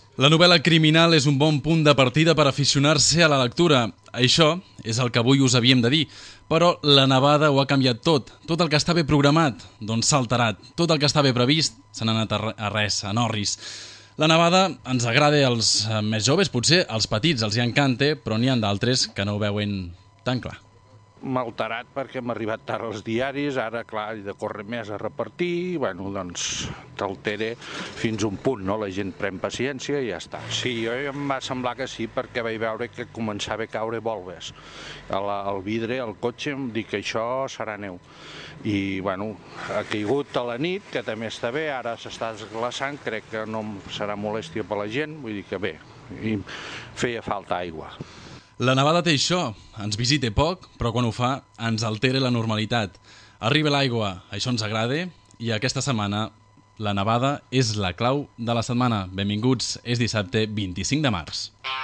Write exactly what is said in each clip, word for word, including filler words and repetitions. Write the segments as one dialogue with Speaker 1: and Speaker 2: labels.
Speaker 1: La novel·la criminal és un bon punt de partida per aficionar-se a la lectura. Això és el que avui us havíem de dir. Però la nevada ho ha canviat tot. Tot el que està bé programat, doncs s'ha alterat. Tot el que està bé previst se n'ha anat a res, a norris. La nevada ens agrada als més joves, potser als petits els hi encanta, però n'hi ha d'altres que no ho veuen tan clar.
Speaker 2: M'ha alterat perquè m'ha arribat tard als diaris, ara, clar, he de córrer més a repartir, i, bueno, doncs t'altere fins un punt, no? La gent pren paciència i ja està. Sí, jo em va semblar que sí, perquè vaig veure que començava a caure volves. Al vidre, al cotxe, em dic que això serà neu. I, bueno, ha caigut a la nit, que també està bé, ara s'està desglaçant, crec que no serà molèstia per la gent, vull dir que bé, i feia falta aigua.
Speaker 1: La nevada té això, ens visita poc, però quan ho fa ens altera la normalitat. Arriba l'aigua, això ens agrada, i aquesta setmana la nevada és la clau de la setmana. Benvinguts, és dissabte vint-i-cinc de març.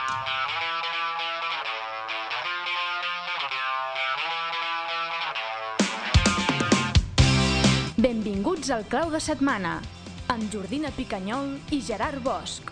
Speaker 3: Benvinguts al Clau de Setmana, amb Jordina Picanyol i Gerard Bosch.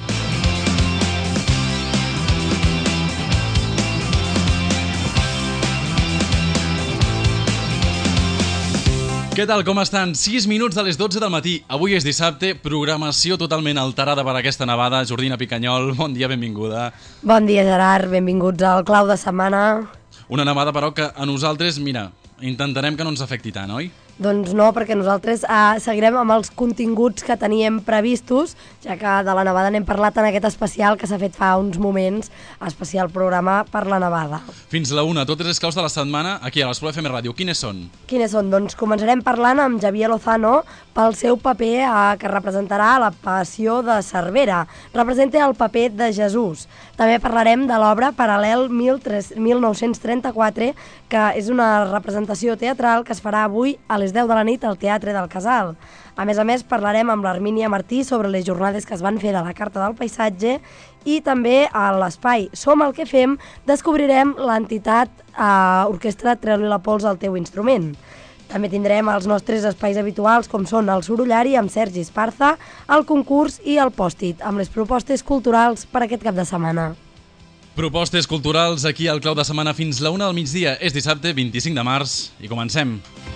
Speaker 1: Què tal, com estan? sis minuts de les dotze del matí. Avui és dissabte, programació totalment alterada per aquesta nevada. Jordina Picanyol, bon dia, benvinguda.
Speaker 4: Bon dia, Gerard, benvinguts al Clau de Setmana.
Speaker 1: Una nevada, però, que a nosaltres, mira, intentarem que no ens afecti tant, oi?
Speaker 4: Doncs no, perquè nosaltres eh, seguirem amb els continguts que teníem previstos, ja que de la nevada n'hem parlat en aquest especial que s'ha fet fa uns moments, especial programa per la nevada.
Speaker 1: Fins la una, totes les claus de la setmana, aquí a l'Espluga F M Ràdio. Quines són?
Speaker 4: Quines són? Doncs començarem parlant amb Javier Lozano pel seu paper eh, que representarà la Passió de Cervera. Representa el paper de Jesús. També parlarem de l'obra Paral·lel mil nou-cents trenta-quatre, que és una representació teatral que es farà avui a les deu de la nit al Teatre del Casal. A més a més, parlarem amb l'Armínia Martí sobre les jornades que es van fer de la Carta del Paisatge i també a l'espai Som el que fem descobrirem l'entitat eh, Orquestra Treu-li la pols al teu instrument. També tindrem els nostres espais habituals com són el Sorollari amb Sergi Esparza, el concurs i el pòstit, amb les propostes culturals per aquest cap de setmana.
Speaker 1: Propostes culturals aquí al Clau de Setmana fins la una del migdia. És dissabte vint-i-cinc de març i comencem.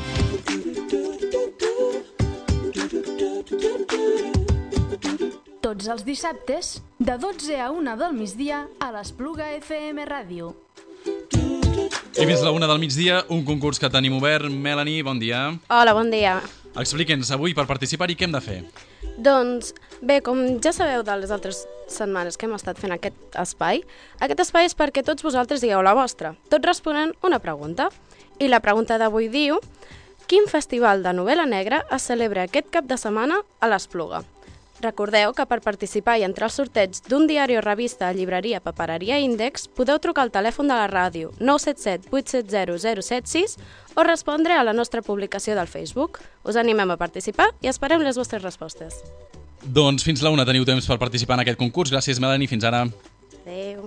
Speaker 3: Tots els dissabtes, de dotze a una del migdia, a l'Espluga F M Ràdio.
Speaker 1: I fins la una del migdia, un concurs que tenim obert. Melanie, bon dia.
Speaker 5: Hola, bon dia.
Speaker 1: Explica'ns avui per participar-hi què hem de fer.
Speaker 5: Doncs bé, com ja sabeu de les altres setmanes que hem estat fent aquest espai, aquest espai és perquè tots vosaltres digueu la vostra, tots responent una pregunta. I la pregunta d'avui diu: quin festival de novel·la negra es celebra aquest cap de setmana a l'Espluga? Recordeu que per participar i entrar al sorteig d'un diari o revista a llibreria Papereria Índex podeu trucar al telèfon de la ràdio nou set set vuit set zero zero set sis o respondre a la nostra publicació del Facebook. Us animem a participar i esperem les vostres respostes.
Speaker 1: Doncs fins la una teniu temps per participar en aquest concurs. Gràcies, Melanie. Fins ara.
Speaker 5: Adéu.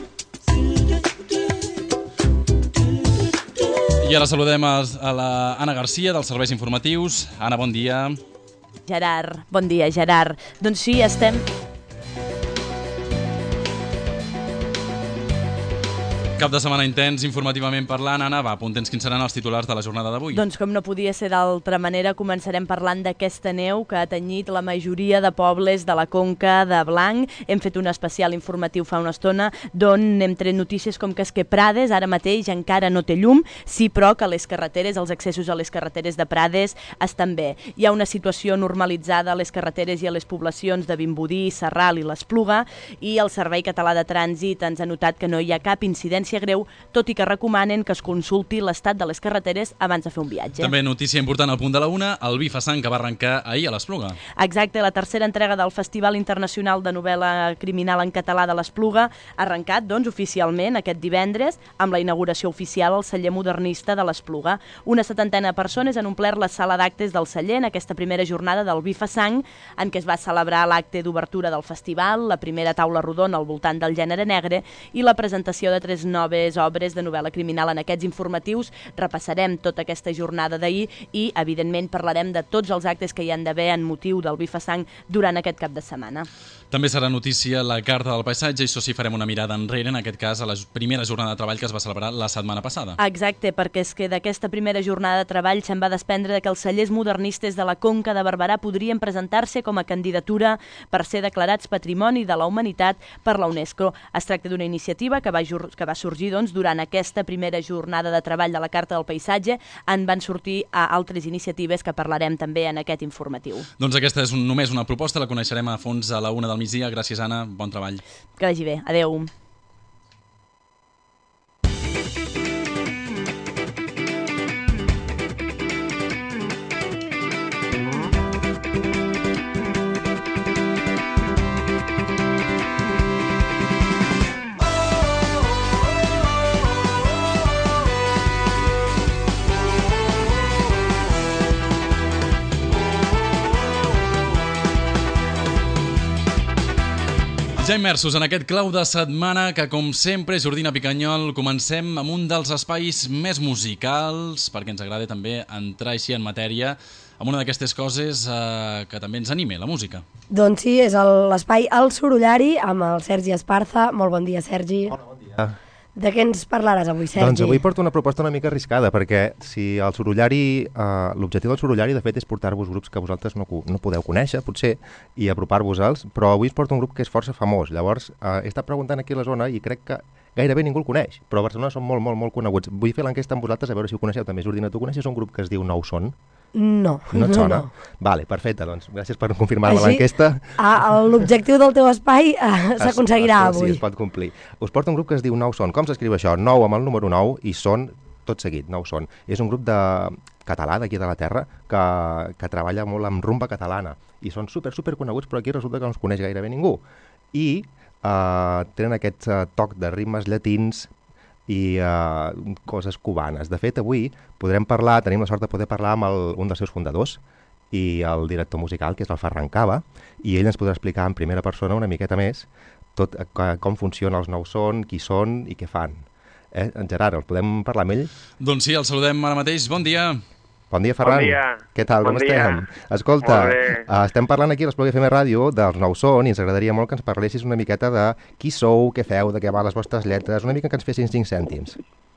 Speaker 1: I ara saludem a la Anna Garcia dels Serveis Informatius. Anna, bon dia.
Speaker 6: Gerard, bon dia, Gerard. Doncs sí, estem...
Speaker 1: Cap de setmana intens, informativament parlant. Anna, va, apunta'ns quins seran els titulars de la jornada d'avui.
Speaker 6: Doncs com no podia ser d'altra manera, començarem parlant d'aquesta neu que ha tenyit la majoria de pobles de la Conca de Blanc. Hem fet un especial informatiu fa una estona d'on hem tret notícies com que és que Prades ara mateix encara no té llum, sí, però que les carreteres, els accessos a les carreteres de Prades estan bé. Hi ha una situació normalitzada a les carreteres i a les poblacions de Vimbodí, Sarral i l'Espluga, i el Servei Català de Trànsit ens ha notat que no hi ha cap incidència greu, tot i que recomanen que es consulti l'estat de les carreteres abans de fer un viatge.
Speaker 1: També notícia important al punt de la una, el B I F A Sang, que va arrencar ahir a l'Espluga.
Speaker 6: Exacte, la tercera entrega del Festival Internacional de Novel·la Criminal en Català de l'Espluga ha arrencat, doncs, oficialment aquest divendres amb la inauguració oficial al celler modernista de l'Espluga. Una setantena de persones han omplert la sala d'actes del celler en aquesta primera jornada del B I F A Sang, en què es va celebrar l'acte d'obertura del festival, la primera taula rodona al voltant del gènere negre i la presentació de tres noves noves obres de novel·la criminal. En aquests informatius repassarem tota aquesta jornada d'ahir i, evidentment, parlarem de tots els actes que hi han d'haver en motiu del Bifasang durant aquest cap de setmana.
Speaker 1: També serà notícia la Carta del Paisatge, i això sí, farem una mirada enrere, en aquest cas, a la primera jornada de treball que es va celebrar la setmana passada.
Speaker 6: Exacte, perquè és que d'aquesta primera jornada de treball se'n va desprendre que els cellers modernistes de la Conca de Barberà podrien presentar-se com a candidatura per ser declarats Patrimoni de la Humanitat per la UNESCO. Es tracta d'una iniciativa que va, que va sorgir doncs, durant aquesta primera jornada de treball de la Carta del Paisatge. En van sortir a altres iniciatives que parlarem també en aquest informatiu.
Speaker 1: Doncs aquesta és un, només una proposta, la coneixerem a fons a la una del migdia. Gràcies, Anna. Bon treball.
Speaker 6: Que vagi bé. Adéu.
Speaker 1: Ja immersos en aquest clau de setmana que, com sempre, Jordina Picanyol, comencem amb un dels espais més musicals, perquè ens agrada també entrar així en matèria, amb una d'aquestes coses eh, que també ens anime, la música.
Speaker 4: Doncs sí, és l'espai El Sorollari amb el Sergi Esparza. Molt bon dia, Sergi.
Speaker 7: Hola, bon dia.
Speaker 4: De què ens parlaràs avui, Sergi?
Speaker 7: Doncs avui porto una proposta una mica arriscada, perquè si el Sorollari, eh, l'objectiu del Sorollari, de fet, és portar-vos grups que vosaltres no, no podeu conèixer, potser, i apropar-vos-els, però avui es porta un grup que és força famós. Llavors, eh, he estat preguntant aquí a la zona i crec que gairebé ningú el coneix, però a Barcelona són molt, molt, molt coneguts. Vull fer l'enquesta amb vosaltres a veure si ho coneixeu també. Jordina, tu coneixes un grup que es diu Nou Son?
Speaker 4: No.
Speaker 7: No et sona?
Speaker 4: No, no.
Speaker 7: Vale, perfecte, doncs gràcies per confirmar-me l'enquesta.
Speaker 4: L'objectiu del teu espai eh, s'aconseguirà avui.
Speaker 7: Sí, es pot complir. Us porta un grup que es diu Nou Son. Com s'escriu això? Nou amb el número nou i Son tot seguit, Nou Son. És un grup de català d'aquí de la terra que, que treballa molt amb rumba catalana i són super, super coneguts, però aquí resulta que no els coneix gairebé ningú. I eh, tenen aquest uh, toc de ritmes llatins i uh, coses cubanes. De fet, avui podrem parlar, tenim la sort de poder parlar amb el, un dels seus fundadors i el director musical, que és el Ferran Cava, i ell ens podrà explicar en primera persona una miqueta més tot uh, com funciona els Nou Son, qui són i què fan. Eh? En Gerard, el podem parlar amb ell?
Speaker 1: Doncs sí, el saludem ara mateix. Bon dia.
Speaker 7: Bon dia, Ferran.
Speaker 8: Bon dia.
Speaker 7: Què tal,
Speaker 8: bon
Speaker 7: com
Speaker 8: dia.
Speaker 7: estem? Escolta, uh, estem parlant aquí a l'Esploi F M Ràdio dels Nou Son i ens agradaria molt que ens parlessis una miqueta de qui sou, què feu, de què va les vostres lletres, una mica que ens fessin cinc cèntims.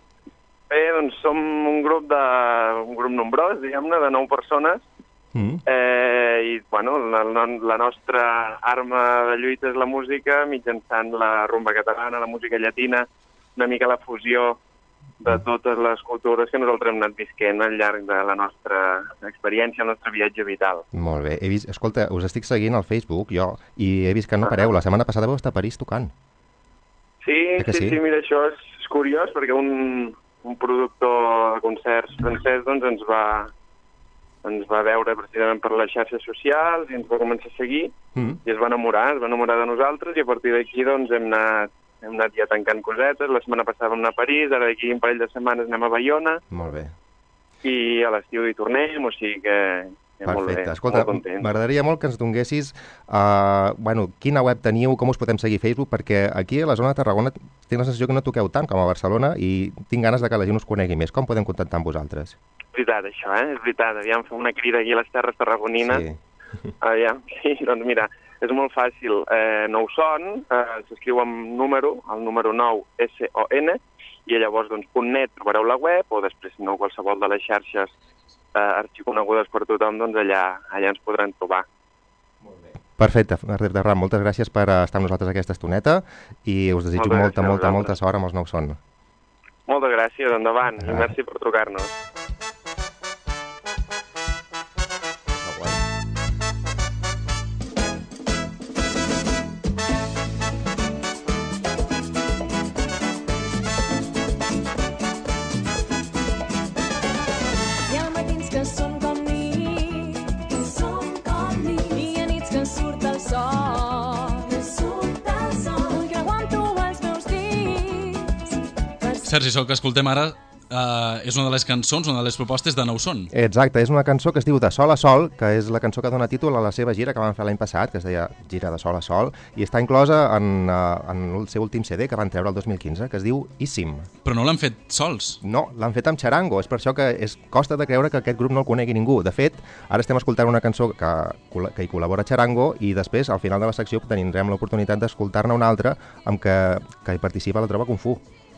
Speaker 8: Bé, doncs som un grup de un grup nombrós, diguem-ne, de nou persones, mm. eh, i bueno, la, la nostra arma de lluita és la música, mitjançant la rumba catalana, la música llatina, una mica la fusió de totes les cultures que nosaltres hem anat visquent al llarg de la nostra experiència, el nostre viatge vital.
Speaker 7: Molt bé. He vist, escolta, us estic seguint al Facebook, jo, i he vist que no pareu. La setmana passada vau estar a París tocant.
Speaker 8: Sí, sí, sí, sí, mira, això és, és curiós, perquè un, un productor de concerts francès doncs, ens va ens va veure precisament per les xarxes socials i ens va començar a seguir mm. i es va enamorar, es va enamorar de nosaltres i a partir d'aquí doncs, hem anat Hem anat ja tancant cosetes, la setmana passada vam anar a París, ara d'aquí un parell de setmanes anem a Baiona.
Speaker 7: Molt bé.
Speaker 8: I a l'estiu hi tornem, o sigui que...
Speaker 7: Perfecte.
Speaker 8: Molt bé,
Speaker 7: escolta, m'agradaria molt que ens donessis uh, bueno, quina web teniu, com us podem seguir a Facebook, perquè aquí a la zona de Tarragona tinc la sensació que no toqueu tant com a Barcelona i tinc ganes de que la gent us conegui més. Com podem contactar amb vosaltres?
Speaker 8: És veritat, això, eh? És veritat. Aviam, fer una crida aquí a les terres tarragonines.
Speaker 7: Sí.
Speaker 8: Aviam, sí, doncs mira... És molt fàcil. Eh, Nou Son eh, s'escriu amb número, el número nou, S O N, i llavors, doncs, .net trobareu la web, o després, si no, qualsevol de les xarxes eh, arxiconegudes per tothom, doncs allà, allà ens podran trobar.
Speaker 7: Molt bé. Perfecte, Ferran, moltes gràcies per estar amb nosaltres aquesta estoneta i us desitjo molta, molta, molta, molta sort amb els Nou Son.
Speaker 8: Moltes gràcies, endavant, ah. i merci per trucar-nos.
Speaker 1: Sergi, això que escoltem ara uh, és una de les cançons, una de les propostes de Nou Son.
Speaker 7: Exacte, és una cançó que es diu De Sol a Sol, que és la cançó que dona títol a la seva gira que van fer l'any passat, que es deia Gira de Sol a Sol, i està inclosa en, uh, en el seu últim C D que van treure el dos mil quinze, que es diu Íssim.
Speaker 1: Però no l'han fet sols.
Speaker 7: No, l'han fet amb xarango, és per això que és, costa de creure que aquest grup no el conegui ningú. De fet, ara estem escoltant una cançó que, que hi col·labora xarango i després, al final de la secció, tindrem l'oportunitat d'escoltar-ne una altra amb què, que hi participa la Trova Kung Fu.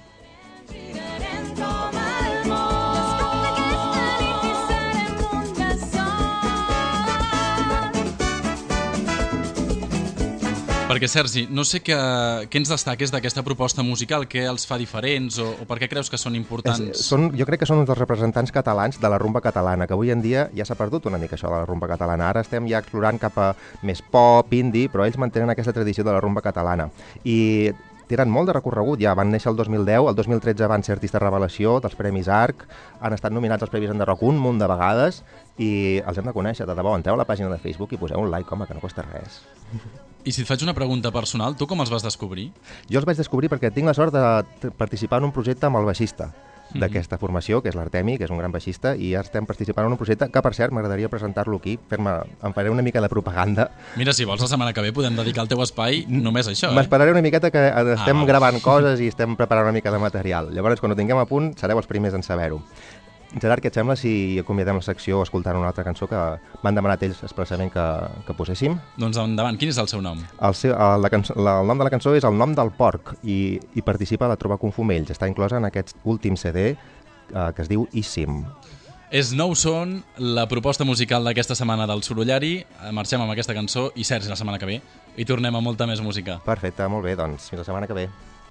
Speaker 1: Perquè, Sergi, no sé què, què ens destaques d'aquesta proposta musical, què els fa diferents o, o per què creus que són importants?
Speaker 7: És, són, jo crec que són uns dels representants catalans de la rumba catalana, que avui en dia ja s'ha perdut una mica això de la rumba catalana. Ara estem ja explorant cap a més pop, indie, però ells mantenen aquesta tradició de la rumba catalana. I tenen molt de recorregut, ja van néixer el dos mil deu, el dos mil tretze van ser artista revelació dels Premis Arc, han estat nominats als Premis Enderroc un munt de vegades i els hem de conèixer, de debò. Entreu a la pàgina de Facebook i poseu un like, home, que no costa res.
Speaker 1: I si et faig una pregunta personal, tu com els vas descobrir?
Speaker 7: Jo els vaig descobrir perquè tinc la sort de participar en un projecte amb el baixista d'aquesta formació, que és l'Artemi, que és un gran baixista, i ja estem participant en un projecte que, per cert, m'agradaria presentar-lo aquí, fer-me, em faré una mica de propaganda.
Speaker 1: Mira, si vols la setmana que ve podem dedicar el teu espai només a això, eh?
Speaker 7: M'esperaré una miqueta que estem
Speaker 1: ah,
Speaker 7: gravant coses i estem preparant una mica de material. Llavors, quan ho tinguem a punt, sereu els primers en saber-ho. Gerard, què et sembla si acomiadem la secció escoltant una altra cançó que m'han demanat ells expressament que, que poséssim?
Speaker 1: Doncs endavant, quin és el seu nom?
Speaker 7: El, seu, el, la cançó, la, el nom de la cançó és El nom del porc i, i participa a la Trova Kung Fu Mells. Està inclosa en aquest últim C D eh, que es diu Íssim.
Speaker 1: És Nou Son, la proposta musical d'aquesta setmana del Sorollari. Marxem amb aquesta cançó i Sergi la setmana que ve. I tornem a molta més música.
Speaker 7: Perfecte, molt bé, doncs fins la setmana que ve.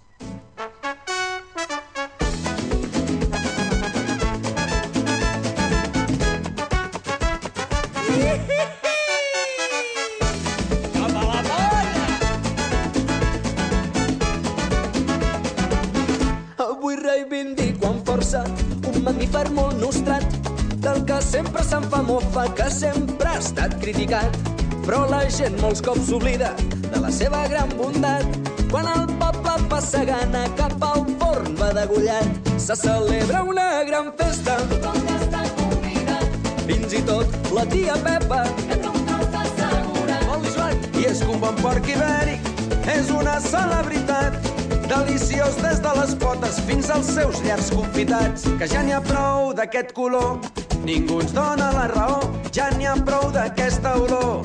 Speaker 9: Avui reivindico amb força un mamífer molt nostrat, del que sempre se'n fa mofa, que sempre ha estat criticat. Però la gent molts cops s'oblida de la seva gran bondat. Quan el poble passa gana cap al forn va degollat, se celebra una gran festa, tothom ja està convidat, fins i tot la tia Pepa, que té un tros d'assegurat. Molt visual. I és que un bon porc ibèric és una celebritat, deliciós des de les potes fins als seus llargs confitats. Que ja n'hi ha prou d'aquest color, ningú ens dona la raó, ja n'hi ha prou d'aquesta olor.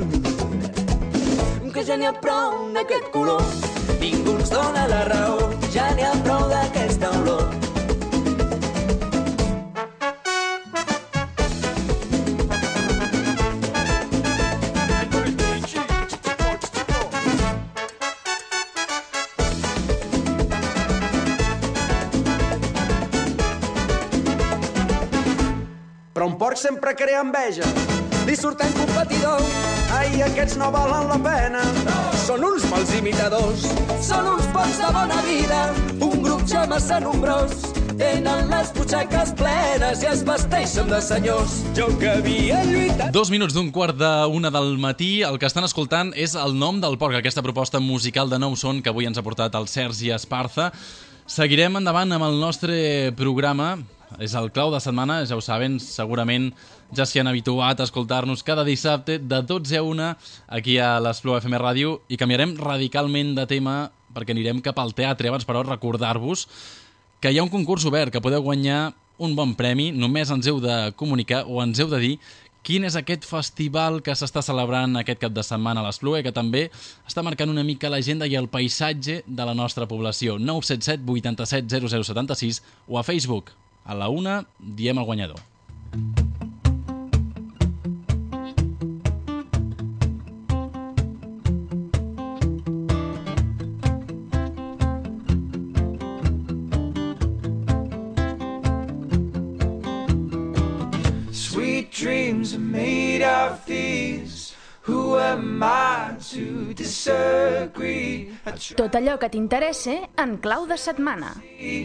Speaker 9: Que ja n'hi ha prou d'aquest color, ningú ens dona la raó, ja n'hi ha prou d'aquesta olor. Però un porc sempre crea enveja, li surten competidor. Ai, aquests no valen la pena, són uns mals imitadors, són uns porcs de bona vida, un grup ja massa nombrós, tenen les butxaques plenes i es vesteixen de senyors. Jo que havia lluitat...
Speaker 1: Dos minuts d'un quart d'una del matí, el que estan escoltant és El nom del porc, aquesta proposta musical de Nou Son que avui ens ha portat el Sergi Esparza. Seguirem endavant amb el nostre programa. És el clau de setmana, ja ho saben, segurament ja s'hi han habituat a escoltar-nos cada dissabte de dotze a una aquí a l'Espluga F M Ràdio i canviarem radicalment de tema perquè anirem cap al teatre. Abans, però, recordar-vos que hi ha un concurs obert, que podeu guanyar un bon premi. Només ens heu de comunicar o ens heu de dir quin és aquest festival que s'està celebrant aquest cap de setmana a l'Espluga i que també està marcant una mica l'agenda i el paisatge de la nostra població. nou set set vuit set zero zero set sis o a Facebook. A la una diem el guanyador.
Speaker 10: Sweet dreams are made of these. Who am I to disagree?
Speaker 3: Tot allò que t'interessa en clau de setmana.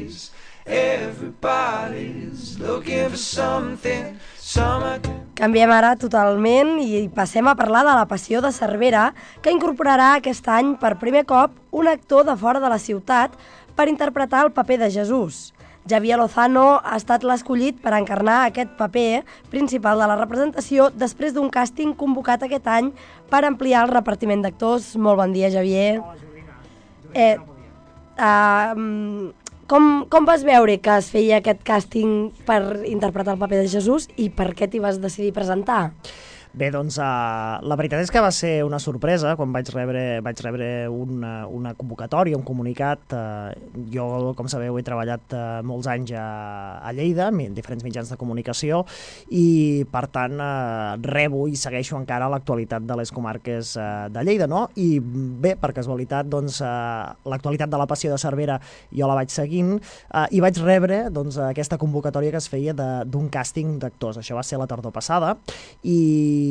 Speaker 10: Everybody's looking for something. Summer...
Speaker 4: Canviem ara totalment i passem a parlar de La Passió de Cervera, que incorporarà aquest any per primer cop un actor de fora de la ciutat per interpretar el paper de Jesús. Xavier Lozano ha estat l'escollit per encarnar aquest paper principal de la representació després d'un càsting convocat aquest any per ampliar el repartiment d'actors. Molt bon dia, Xavier. Eh, uh, com, com vas veure que es feia aquest càsting per interpretar el paper de Jesús i per què t'hi vas decidir presentar?
Speaker 11: Bé, doncs uh, la veritat és que va ser una sorpresa quan vaig rebre, vaig rebre una, una convocatòria, un comunicat. Uh, jo, com sabeu, he treballat uh, molts anys a, a Lleida, en diferents mitjans de comunicació, i per tant uh, rebo i segueixo encara l'actualitat de les comarques uh, de Lleida, no? I bé, per casualitat, doncs, uh, l'actualitat de la Passió de Cervera jo la vaig seguint uh, i vaig rebre doncs, aquesta convocatòria que es feia d'un càsting d'actors. Això va ser la tardor passada i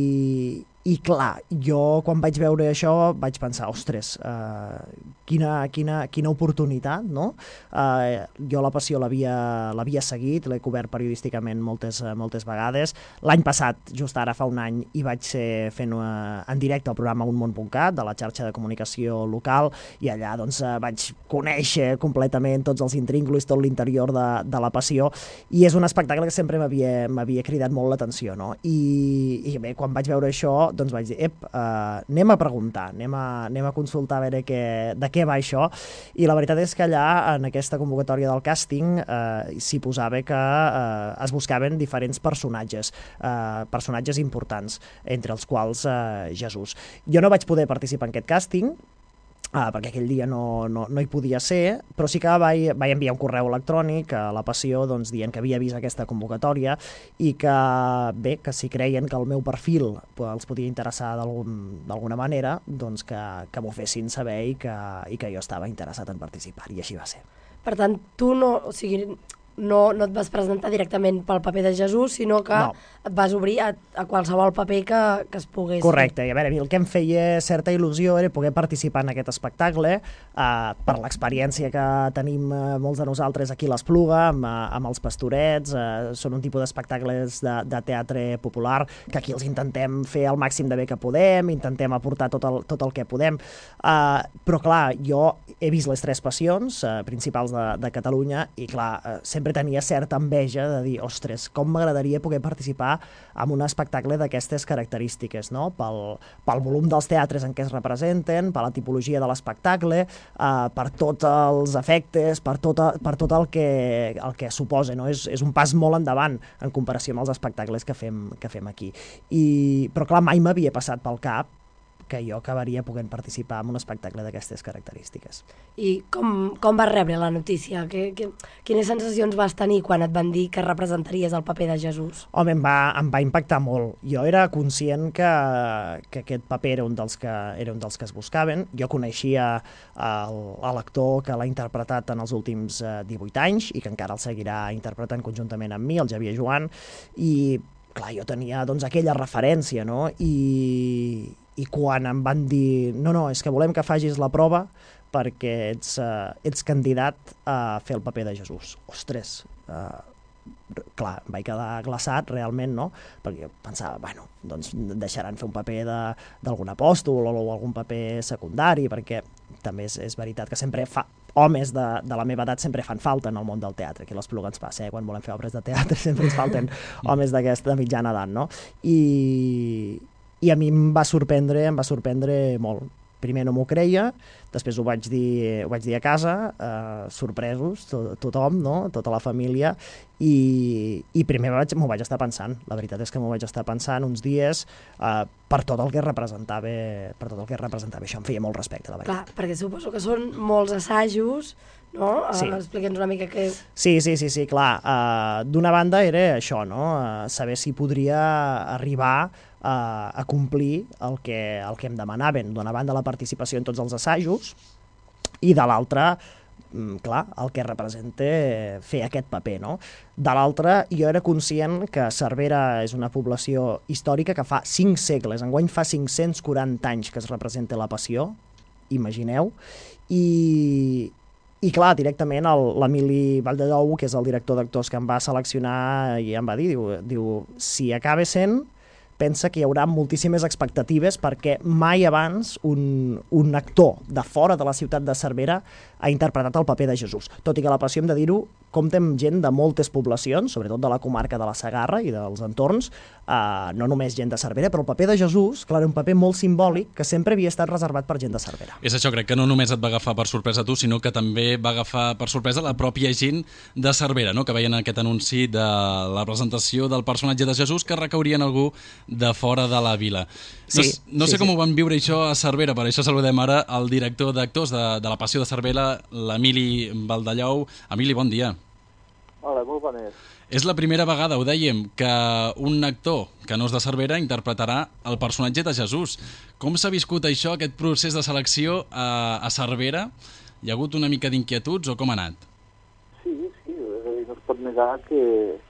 Speaker 11: I, i clar, jo quan vaig veure això vaig pensar, ostres, uh, quina, quina, quina oportunitat, no? Uh, jo la Passió l'havia seguit, l'he cobert periodísticament moltes, moltes vegades. L'any passat, just ara fa un any, hi vaig ser fent una, en directe el programa un món punt cat, de la xarxa de comunicació local, i allà doncs, vaig conèixer completament tots els intríngulis, tot l'interior de, de la Passió, i és un espectacle que sempre m'havia cridat molt l'atenció, no? I, i bé, quan vaig veure això, doncs vaig dir, ep, uh, anem a preguntar, anem a, anem a consultar a veure què, de què va això, i la veritat és que allà, en aquesta convocatòria del càsting, uh, s'hi posava que uh, es buscaven diferents personatges, uh, personatges importants, entre els quals uh, Jesús. Jo no vaig poder participar en aquest càsting, Uh, perquè aquell dia no, no, no hi podia ser, però sí que vaig, vaig enviar un correu electrònic a la Passió doncs, dient que havia vist aquesta convocatòria i que, bé, que si creien que el meu perfil els podia interessar d'alguna manera, doncs que, que m'ho fessin saber i que, i que jo estava interessat en participar, i així va ser.
Speaker 4: Per tant, tu no, o sigui, no, no et vas presentar directament pel paper de Jesús, sinó que no. et vas obrir a, a qualsevol paper que, que es pogués
Speaker 11: Correcte,
Speaker 4: fer.
Speaker 11: I a veure, a mi el que em feia certa il·lusió era poder participar en aquest espectacle eh, per l'experiència que tenim eh, molts de nosaltres aquí a l'Espluga, amb, amb els Pastorets, eh, són un tipus d'espectacles de, de teatre popular que aquí els intentem fer el màxim de bé que podem, intentem aportar tot el, tot el que podem, eh, però clar, jo he vist les tres passions eh, principals de, de Catalunya i clar, eh, sempre tenia certa enveja de dir, ostres, com m'agradaria poder participar en un espectacle d'aquestes característiques, no? Pel, pel volum dels teatres en què es representen, per la tipologia de l'espectacle, eh, per tots els efectes, per tot, per tot el, que, el que suposa, no? És, és un pas molt endavant en comparació amb els espectacles que fem, que fem aquí. I, però clar, mai m'havia passat pel cap que jo acabaria podent participar en un espectacle d'aquestes característiques.
Speaker 4: I com, com vas rebre la notícia? Que, que, quines sensacions vas tenir quan et van dir que representaries el paper de Jesús?
Speaker 11: Home, em va, em va impactar molt. Jo era conscient que, que aquest paper era un, dels que, era un dels que es buscaven. Jo coneixia l'actor que l'ha interpretat en els últims eh, divuit anys i que encara el seguirà interpretant conjuntament amb mi, el Xavier Joan, i clar, jo tenia doncs, aquella referència, no? I, i quan em van dir, no, no, és que volem que facis la prova perquè ets, uh, ets candidat a fer el paper de Jesús. Ostres, uh, clar, em vaig quedar glaçat realment, no? Perquè pensava, bueno, doncs deixaran fer un paper d'algun apòstol o, o algun paper secundari, perquè també és, és veritat que sempre fa, homes de, de la meva edat sempre fan falta en el món del teatre. Aquí a l'Espluga ens passa, eh? Quan volem fer obres de teatre sempre ens falten homes d'aquesta mitjana edat, no? I... I a mi em va sorprendre, em va sorprendre molt. Primer no m'ho creia, després ho vaig dir, ho vaig dir a casa, eh, sorpresos, to, tothom, no? Tota la família, i, i primer m'ho vaig estar pensant. La veritat és que m'ho vaig estar pensant uns dies eh, per tot el que representava, per tot el que representava. Això em feia molt respecte, la veritat.
Speaker 4: Clar, perquè suposo que són molts assajos, no? Sí. Uh, Explica'ns una mica què...
Speaker 11: Sí, sí, sí, sí, clar. Uh, D'una banda era això, no? Uh, saber si podria arribar uh, a complir el que, el que em demanaven. D'una banda la participació en tots els assajos i de l'altra, clar, el que representa fer aquest paper, no? De l'altra, jo era conscient que Cervera és una població històrica que fa cinc segles, enguany fa cinc-cents quaranta anys que es representa la Passió, imagineu, i... I clar, directament l'Emili Valldedou, que és el director d'actors que em va seleccionar, i em va dir, diu, diu si acaba sent, pensa que hi haurà moltíssimes expectatives perquè mai abans un, un actor de fora de la ciutat de Cervera ha interpretat el paper de Jesús. Tot i que La Passió, hem de dir-ho, compta amb gent de moltes poblacions, sobretot de la comarca de la Segarra i dels entorns, eh, no només gent de Cervera, però el paper de Jesús, clar, era un paper molt simbòlic que sempre havia estat reservat per gent de Cervera.
Speaker 1: És això, crec que no només et va agafar per sorpresa tu, sinó que també va agafar per sorpresa la pròpia gent de Cervera, no? Que veien aquest anunci de la presentació del personatge de Jesús que recauria en algú de fora de la vila. No,
Speaker 11: Sí,
Speaker 1: no
Speaker 11: sí,
Speaker 1: sé com
Speaker 11: sí.
Speaker 1: ho van viure això a Cervera, per això saludem ara el director d'actors de, de La Passió de Cervera, l'Emili Valdellou. Emili, bon dia.
Speaker 12: Hola, molt bones.
Speaker 1: És la primera vegada, ho dèiem, que un actor que no és de Cervera interpretarà el personatge de Jesús. Com s'ha viscut això, aquest procés de selecció a, a Cervera? Hi ha hagut una mica d'inquietuds o com ha anat?
Speaker 12: Sí, sí, és a dir, no es pot negar que,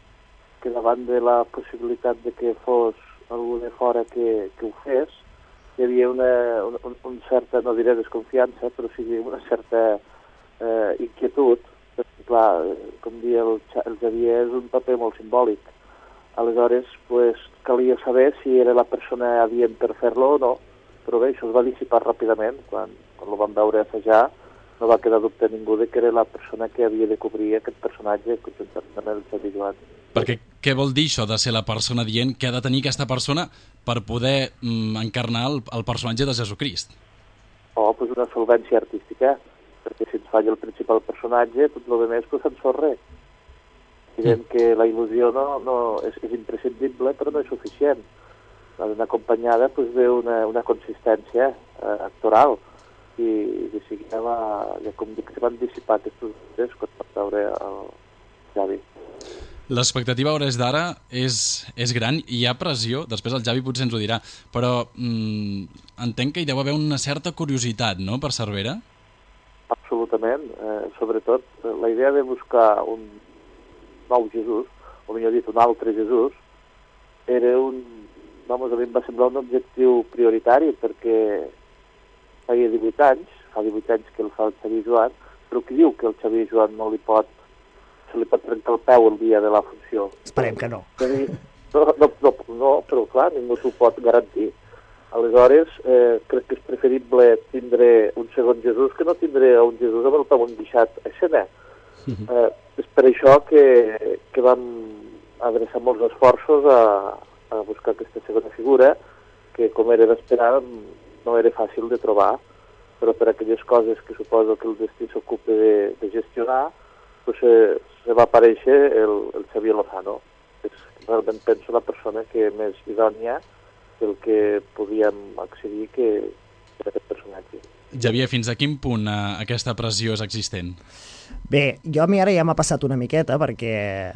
Speaker 12: que davant de la possibilitat de que fos algú de fora que, que ho fes, hi havia una, una, una certa, no diré desconfiança, però sí una certa eh, inquietud. Perquè, clar, com dia el, el Xavier és un paper molt simbòlic. Aleshores, pues, calia saber si era la persona adient per fer-lo o no, però bé, això es va dissipar ràpidament. Quan, quan ho vam veure assajar, no va quedar dubte ningú de que era la persona que havia de cobrir aquest personatge conjuntament amb el Xavier Joan.
Speaker 1: Perquè què vol dir això de ser la persona dient que ha de tenir aquesta persona per poder mm, encarnar el, el personatge de Jesucrist?
Speaker 12: O pues, una solvència artística, perquè si ens falla el principal personatge, tot el més pues, s'ensorre. Evident mm. que la il·lusió no, no, és, és imprescindible, però no és suficient. Ha d'anar acompanyada pues, d'una una consistència eh, actoral. I de seguida va, ja com dic, se van dissipar aquests dubtes quan vam veure el Xavi.
Speaker 1: L'expectativa a hores d'ara és, és gran i hi ha pressió, després el Xavi potser ens ho dirà, però mm, entenc que hi deu haver una certa curiositat, no?, per Cervera?
Speaker 12: Absolutament. Eh, sobretot, la idea de buscar un nou Jesús, o millor dit, un altre Jesús, era un... Vamos, a mi em va semblar un objectiu prioritari, perquè feia divuit anys, fa divuit anys que el fa el Xavier Joan, però qui diu que el Xavier Joan no li pot, se li pot trencar el peu el dia de la funció?
Speaker 11: Esperem que no.
Speaker 12: No, no, no, no però clar, ningú t'ho pot garantir. Aleshores, eh, crec que és preferible tindre un segon Jesús que no tindre un Jesús amb el peu enguixat a escena. Eh, és per això que, que vam adreçar molts esforços a, a buscar aquesta segona figura, que com era d'esperar no era fàcil de trobar, però per aquelles coses que suposo que el destí s'ocupa de, de gestionar, pues, se, se va aparèixer el, el Xavier Lozano. És realment penso la persona que més idònia del que podíem accedir que era aquest personatge.
Speaker 1: Xavier, fins a quin punt eh, aquesta pressió és existent?
Speaker 11: Bé, jo a mi ara ja m'ha passat una miqueta perquè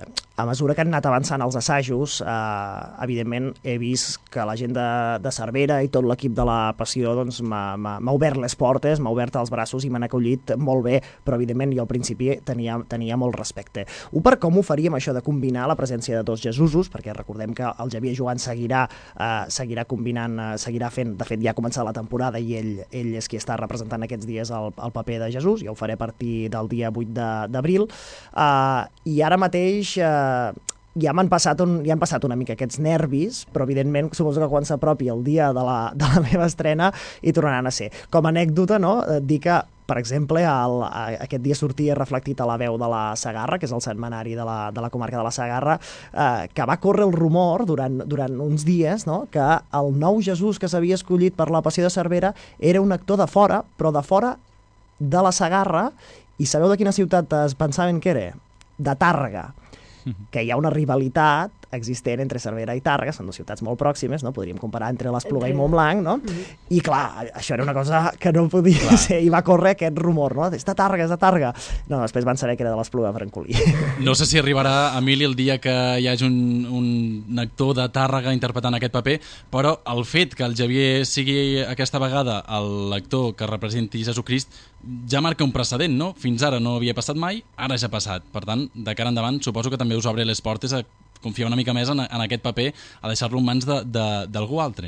Speaker 11: a mesura que han anat avançant els assajos, eh, evidentment he vist que la gent de, de Cervera i tot l'equip de La Passió doncs, m'ha obert les portes, m'ha obert els braços i m'han acollit molt bé, però evidentment jo al principi tenia, tenia molt respecte. Un per com ho faríem això de combinar la presència de dos Jesusos, perquè recordem que el Xavier Joan seguirà, eh, seguirà combinant, eh, seguirà fent, de fet ja ha començat la temporada i ell, ell és qui està representant aquests dies el, el paper de Jesús, jo ho faré a partir del dia vuit d'abril, uh, i ara mateix uh, ja m'han passat, un, ja han passat una mica aquests nervis, però evidentment suposo que quan s'apropi el dia de la, de la meva estrena hi tornaran a ser. Com a anècdota, no, dir que per exemple, el, aquest dia sortia reflectit a la veu de la Segarra, que és el setmanari de la, de la comarca de la Segarra, eh, que va córrer el rumor durant, durant uns dies, no?, que el nou Jesús que s'havia escollit per La Passió de Cervera era un actor de fora, però de fora de la Segarra. I sabeu de quina ciutat es pensaven que era? De Tàrrega. Que hi ha una rivalitat existent entre Cervera i Tàrrega, són dues ciutats molt pròximes, no? Podríem comparar entre l'Espluga i Montblanc, no? I clar, això era una cosa que no podia clar. ser, i va córrer aquest rumor, no? És de Tàrrega, és de Tàrrega. No, després van saber que era de l'Espluga de Francolí.
Speaker 1: No sé si arribarà, Emili, el dia que hi hagi un, un actor de Tàrrega interpretant aquest paper, però el fet que el Xavier sigui aquesta vegada l'actor que representi Jesucrist ja marca un precedent, no? Fins ara no havia passat mai, ara ja ha passat. Per tant, de cara endavant, suposo que també us obre les portes a confiar una mica més en, en aquest paper, a deixar-lo en mans d'algú altre.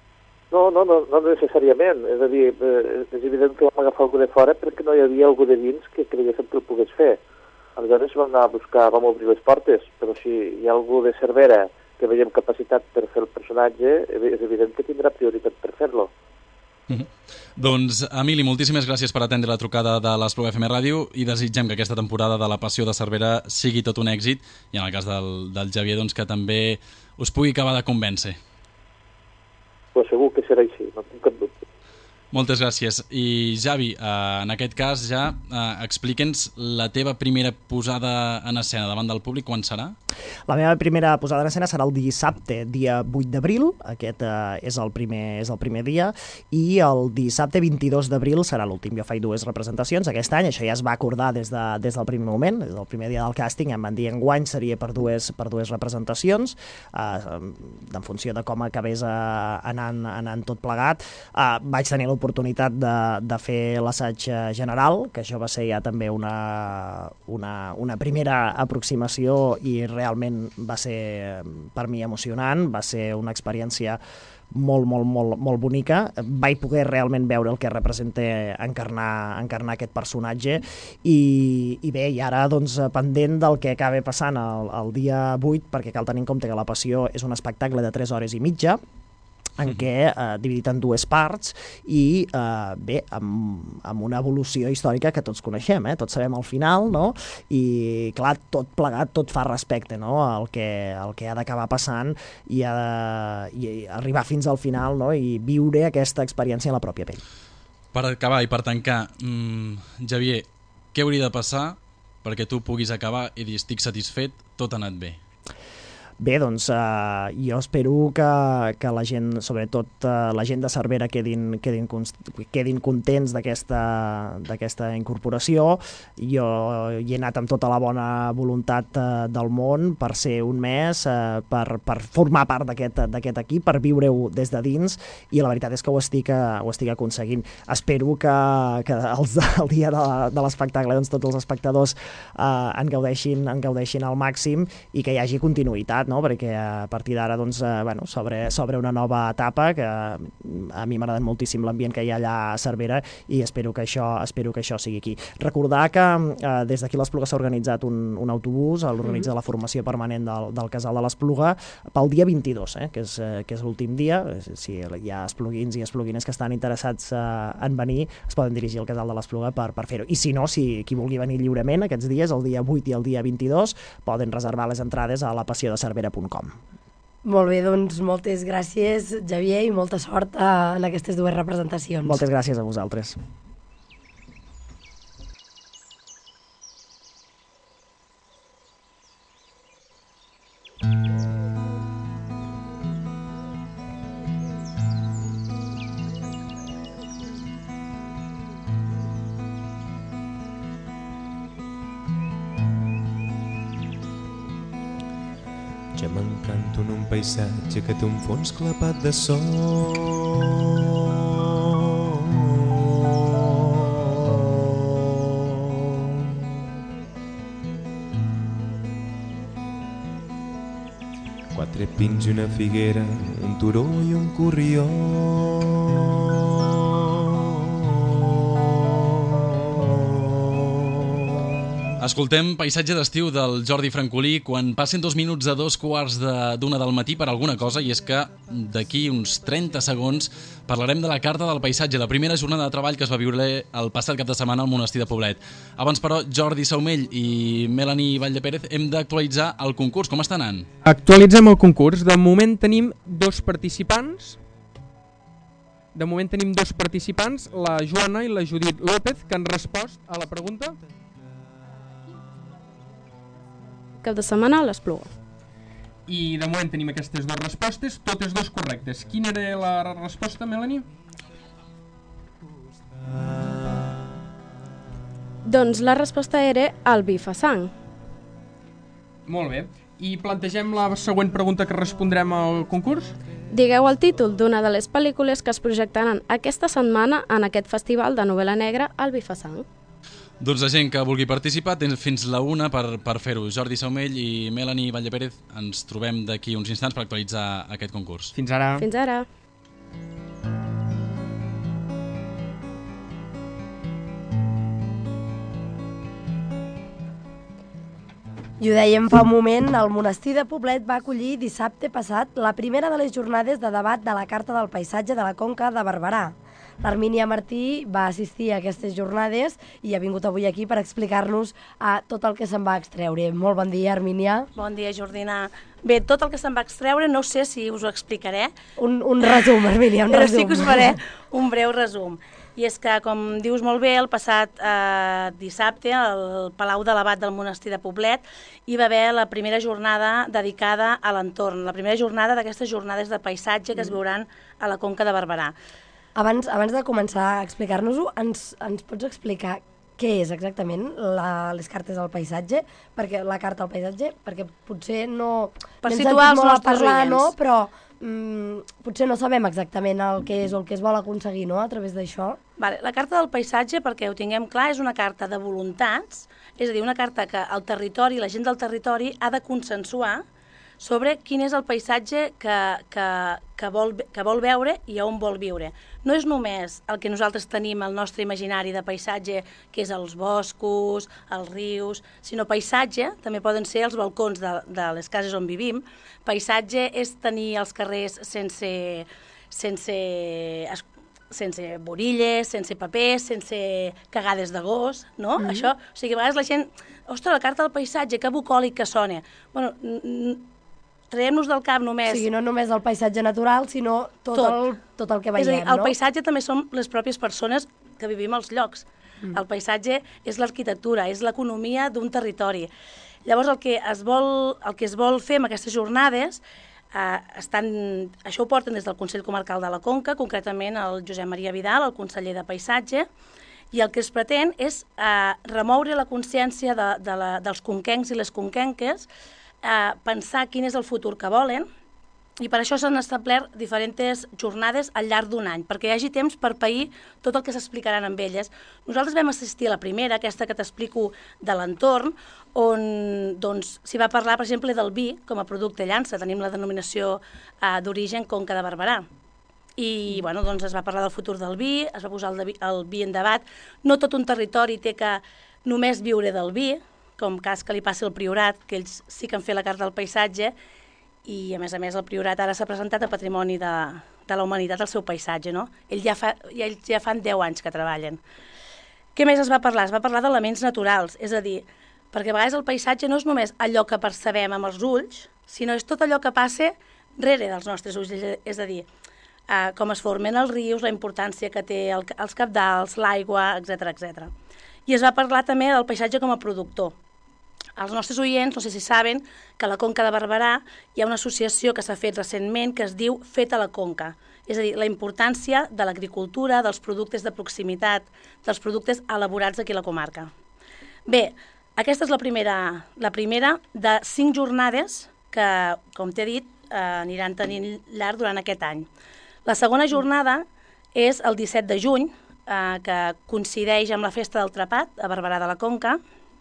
Speaker 12: No, no, no, no necessàriament. És a dir, és evident que vam agafar algú de fora perquè no hi havia algú de dins que creguéssim que el pogués fer. Aleshores vam anar a buscar, vam obrir les portes, però si hi ha algú de Cervera que que veiem capacitat per fer el personatge, és evident que tindrà prioritat per fer-lo.
Speaker 1: Mm-hmm. Doncs, Emili, moltíssimes gràcies per atendre la trucada de l'Espluga F M Ràdio i desitgem que aquesta temporada de La Passió de Cervera sigui tot un èxit i en el cas del, del Xavier, doncs, que també us pugui acabar de convèncer.
Speaker 12: Pues segur que serà així, no tinc cap dubte.
Speaker 1: Moltes gràcies. I Javi, eh, en aquest cas ja eh, explica'ns la teva primera posada en escena davant del públic, quan serà?
Speaker 11: La meva primera posada en escena serà el dissabte, dia vuit d'abril, aquest eh, és, el primer, és el primer dia, i el dissabte vint-i-dos d'abril serà l'últim. Jo faig dues representacions aquest any, això ja es va acordar des, de, des del primer moment, des del primer dia del càsting, em van dir enguany seria per dues, per dues representacions, eh, en funció de com acabés eh, anant, anant tot plegat. Eh, vaig tenir l'oportunitat de, de fer l'assaig general, que això va ser ja també una, una, una primera aproximació i realment va ser per mi emocionant, va ser una experiència molt, molt, molt, molt bonica. Vaig poder realment veure el que representa encarnar, encarnar aquest personatge i, i bé, i ara doncs pendent del que acabi passant el, el dia vuit, perquè cal tenir en compte que La Passió és un espectacle de tres hores i mitja, en què, eh, dividit en dues parts i eh, bé, amb, amb una evolució històrica que tots coneixem, eh? Tots sabem el final, no? I clar, tot plegat, tot fa respecte, no? El que, el que ha d'acabar passant i, ha de, i arribar fins al final, no? I viure aquesta experiència en la pròpia pell.
Speaker 1: Per acabar i per tancar, mmm, Xavier, què hauria de passar perquè tu puguis acabar i dir estic satisfet, tot ha anat bé?
Speaker 11: Bé, doncs eh, jo espero que, que la gent, sobretot eh, la gent de Cervera, quedin, quedin, quedin contents d'aquesta incorporació. Jo hi he anat amb tota la bona voluntat eh, del món per ser un mes, eh, per, per formar part d'aquest equip, per viure-ho des de dins, i la veritat és que ho estic, ho estic aconseguint. Espero que, que els, el dia de, de l'espectacle doncs, tots els espectadors eh, en, gaudeixin, en gaudeixin al màxim i que hi hagi continuïtat, no? Perquè a partir d'ara doncs, eh, bueno, s'obre una nova etapa que a mi m'ha agradat moltíssim l'ambient que hi ha allà a Cervera i espero que això, espero que això sigui aquí. Recordar que eh, des d'aquí l'Espluga s'ha organitzat un, un autobús, l'organitza mm-hmm. la formació permanent del, del Casal de l'Espluga pel dia vint-i-dos, eh, que és, eh, que és l'últim dia. Si hi ha espluguins i espluguines que estan interessats eh, en venir, es poden dirigir al Casal de l'Espluga per, per fer-ho. I si no, si qui vulgui venir lliurement aquests dies, el dia vuit i el dia vint-i-dos, poden reservar les entrades a la passió de cervera punt com.
Speaker 4: Molt bé, doncs moltes gràcies, Xavier, i molta sort en aquestes dues representacions.
Speaker 11: Moltes gràcies a vosaltres.
Speaker 13: Ja m'encanto en un paisatge que té un fons clapat de sol. Quatre pins i una figuera, un turó i un corriol.
Speaker 1: Escoltem Paisatge d'estiu del Jordi Francolí quan passen dos minuts a dos quarts d'una del matí per alguna cosa, i és que d'aquí uns trenta segons parlarem de la Carta del Paisatge, la primera jornada de treball que es va viure el passat cap de setmana al Monestir de Poblet. Abans, però, Jordi Saumell i Melanie Valldepérez hem d'actualitzar el concurs. Com està anant?
Speaker 14: Actualitzem el concurs. De moment tenim dos participants. De moment tenim dos participants, la Joana i la Judit López, que han respost a la pregunta.
Speaker 5: Cap de setmana a l'Espluga.
Speaker 14: I de moment tenim aquestes dues respostes, totes dues correctes. Quina era la resposta, Melanie?
Speaker 5: Doncs la resposta era el vi fa sang.
Speaker 14: Molt bé. I plantegem la següent pregunta que respondrem al concurs?
Speaker 5: Digueu el títol d'una de les pel·lícules que es projectaran aquesta setmana en aquest festival de novel·la negra, el vi fa sang.
Speaker 1: Doncs la gent que vulgui participar tens fins la una per, per fer-ho. Jordi Saumell i Melanie Valldepérez, ens trobem d'aquí uns instants per actualitzar aquest concurs.
Speaker 14: Fins ara.
Speaker 5: Fins ara.
Speaker 4: I ho dèiem fa un moment, el monestir de Poblet va acollir dissabte passat la primera de les jornades de debat de la Carta del Paisatge de la Conca de Barberà. L'Armínia Martí va assistir a aquestes jornades i ha vingut avui aquí per explicar-nos uh, tot el que se'n va extreure. Molt bon dia, Armínia.
Speaker 15: Bon dia, Jordina. Bé, tot el que se'n va extreure no sé si us ho explicaré.
Speaker 4: Un, un resum, Armínia, un
Speaker 15: Però
Speaker 4: resum.
Speaker 15: sí que us faré un breu resum. I és que, com dius molt bé, el passat eh, dissabte al Palau de l'Abat del Monestir de Poblet hi va haver la primera jornada dedicada a l'entorn, la primera jornada d'aquestes jornades de paisatge que es veuran a la Conca de Barberà.
Speaker 4: Abans, abans de començar a explicar-nos-ho, ens, ens pots explicar què és exactament la, les cartes del paisatge? Perquè la carta al paisatge, perquè potser no...
Speaker 15: Per
Speaker 4: no
Speaker 15: situar els nostres
Speaker 4: parlar,
Speaker 15: oients.
Speaker 4: no? Però mm, potser no sabem exactament el que és o el que es vol aconseguir, no?, a través d'això.
Speaker 15: Vale, la carta del paisatge, perquè ho tinguem clar, és una carta de voluntats, és a dir, una carta que el territori, la gent del territori ha de consensuar sobre quin és el paisatge que, que, que, vol, que vol veure i on vol viure. No és només el que nosaltres tenim al nostre imaginari de paisatge, que és els boscos, els rius, sinó paisatge també poden ser els balcons de, de les cases on vivim. Paisatge és tenir els carrers sense, sense, sense borilles, sense papers, sense cagades de gos, no? Mm-hmm. Això, o sigui, a vegades la gent... Ostres, la carta del paisatge, que bucòlic que sona. Bueno, traiem-nos del cap només...
Speaker 4: O sigui, no només el paisatge natural, sinó tot, tot. El, tot el que veiem,
Speaker 15: és a dir, el
Speaker 4: no?
Speaker 15: paisatge també som les pròpies persones que vivim als llocs. Mm. El paisatge és l'arquitectura, és l'economia d'un territori. Llavors, el que es vol, el que es vol fer amb aquestes jornades, eh, estan, això ho porten des del Consell Comarcal de la Conca, concretament el Josep Maria Vidal, el conseller de Paisatge, i el que es pretén és eh, remoure la consciència de, de la, dels conquencs i les conquenques, eh, pensar quin és el futur que volen, i per això s'han establert diferents jornades al llarg d'un any, perquè hi hagi temps per pair tot el que s'explicaran amb elles. Nosaltres vam assistir a la primera, aquesta que t'explico de l'entorn, on doncs, s'hi va parlar, per exemple, del vi com a producte llança. Tenim la denominació eh, d'origen Conca de Barberà. I bueno, doncs es va parlar del futur del vi, es va posar el, de, el vi en debat. No tot un territori té que només viure del vi, com cas que li passi al Priorat, que ells sí que han fet la carta del paisatge, i a més a més el Priorat ara s'ha presentat a Patrimoni de, de la Humanitat el seu paisatge, no? Ells ja, fa, ja, ells ja fan deu anys que treballen. Què més es va parlar? Es va parlar d'elements naturals, és a dir, perquè a vegades el paisatge no és només allò que percebem amb els ulls, sinó és tot allò que passa rere dels nostres ulls, és a dir, Uh, com es formen els rius, la importància que té el, els cabdals, l'aigua, etcètera, etcètera. I es va parlar també del paisatge com a productor. Els nostres oients, no sé si saben, que a la Conca de Barberà hi ha una associació que s'ha fet recentment que es diu Fet a la Conca. És a dir, la importància de l'agricultura, dels productes de proximitat, dels productes elaborats aquí a la comarca. Bé, aquesta és la primera, la primera de cinc jornades que, com t'he dit, eh, aniran tenint llarg durant aquest any. La segona jornada és el disset de juny, eh, que coincideix amb la Festa del Trepat, a Barberà de la Conca,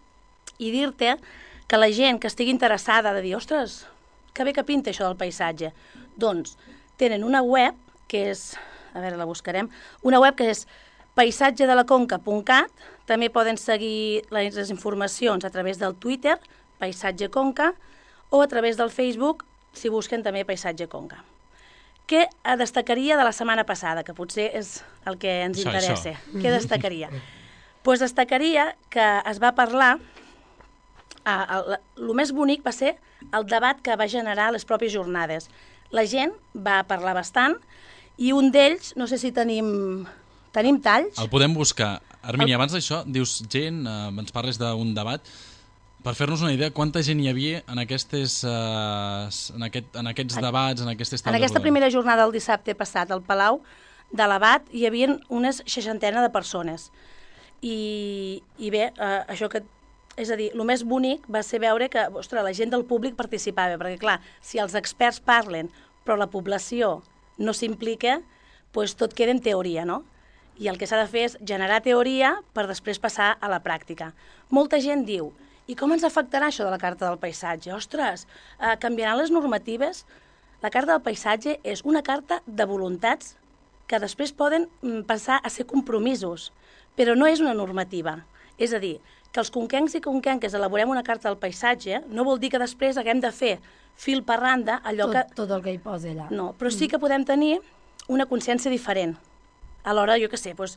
Speaker 15: i dir-te que la gent que estigui interessada de dir, ostres, que bé que pinta això del paisatge, doncs tenen una web, que és, a veure, la buscarem, una web que és paisatge de la conca punt cat, també poden seguir les informacions a través del Twitter, Paisatge Conca, o a través del Facebook, si busquen també Paisatge Conca. Què destacaria de la setmana passada, que potser és el que ens això, interessa? Això. Què destacaria? Doncs pues destacaria que es va parlar, eh, el, el més bonic va ser el debat que va generar les pròpies jornades. La gent va parlar bastant i un d'ells, no sé si tenim, tenim talls.
Speaker 1: El podem buscar. Armínia, el... abans d'això, dius gent, eh, ens parles d'un debat. Per fer-nos una idea, quanta gent hi havia en, aquestes, uh, en, aquest, en aquests debats, en aquestes taules?
Speaker 15: En aquesta primera jornada del dissabte passat al Palau de l'Abat hi havia unes seixantena de persones. I, i bé, uh, això que... És a dir, el més bonic va ser veure que ostres, la gent del públic participava, perquè clar, si els experts parlen però la població no s'implica, doncs tot queda en teoria, no? I el que s'ha de fer és generar teoria per després passar a la pràctica. Molta gent diu, i com ens afectarà això de la Carta del Paisatge? Ostres, eh, canviaran les normatives? La Carta del Paisatge és una carta de voluntats que després poden passar a ser compromisos, però no és una normativa. És a dir, que els conquencs i conquenques elaborem una carta del paisatge no vol dir que després haguem de fer fil per randa allò
Speaker 4: tot,
Speaker 15: que...
Speaker 4: Tot el que hi posi allà.
Speaker 15: No, però sí que podem tenir una consciència diferent. A l'hora, jo què sé, doncs,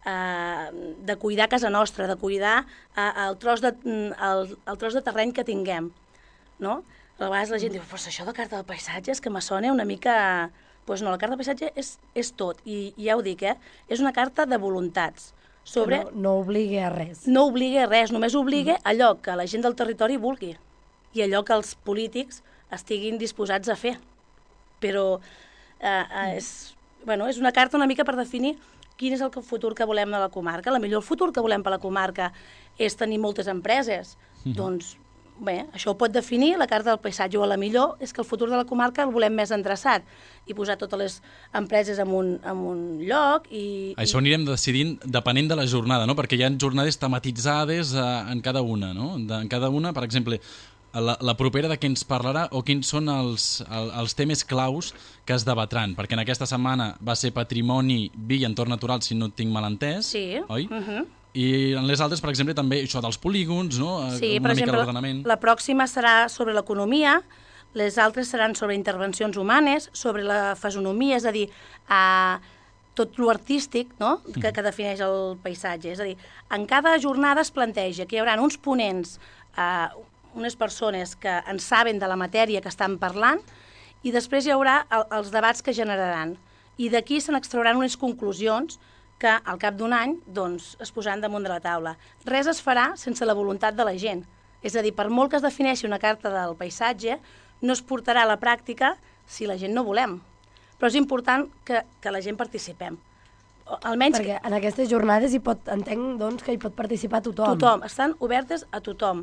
Speaker 15: eh, de cuidar casa nostra, de cuidar eh, el, tros de, el, el tros de terreny que tinguem, no? A vegades la gent diu, però això de carta del paisatge és que me sona una mica... Doncs no, la carta del paisatge és, és tot, i, i ja ho dic, eh? És una carta de voluntats. Sobre...
Speaker 4: No, no obligui a res.
Speaker 15: No obligui a res, només obligui mm. allò que la gent del territori vulgui i allò que els polítics estiguin disposats a fer. Però eh, eh, és, bueno, és una carta una mica per definir quin és el futur que volem de la comarca. La millor futur que volem per la comarca és tenir moltes empreses. Mm. Doncs bé, això ho pot definir la carta del paisatge, o a la millor és que el futur de la comarca el volem més endreçat i posar totes les empreses en un, en un lloc. I,
Speaker 1: Això anirem decidint depenent de la jornada, no? Perquè hi ha jornades tematitzades eh, en cada una, no? De, en cada una, per exemple, la, la propera de què ens parlarà o quins són els, el, els temes claus que es debatran, perquè en aquesta setmana va ser patrimoni, vi i entorn natural, si no tinc mal entès,
Speaker 15: sí.
Speaker 1: Oi?
Speaker 15: Uh -huh.
Speaker 1: I en les altres, per exemple, també això dels polígons, no?
Speaker 15: Sí,
Speaker 1: Una
Speaker 15: per
Speaker 1: mica
Speaker 15: exemple,
Speaker 1: l'ordenament.
Speaker 15: la pròxima serà sobre l'economia, les altres seran sobre intervencions humanes, sobre la fesonomia, és a dir, eh, tot lo artístic, no?, que, que defineix el paisatge. És a dir, en cada jornada es planteja que hi haurà uns ponents, eh, unes persones que en saben de la matèria que estan parlant, i després hi haurà el, els debats que generaran. I d'aquí se n'extrauran unes conclusions que al cap d'un any doncs, es posaran damunt de la taula. Res es farà sense la voluntat de la gent. És a dir, per molt que es defineixi una carta del paisatge, no es portarà a la pràctica si la gent no volem. Però és important que, que la gent participem. O, almenys
Speaker 4: Perquè en aquestes jornades hi pot, entenc doncs, que hi pot participar tothom.
Speaker 15: Tothom. Estan obertes a tothom.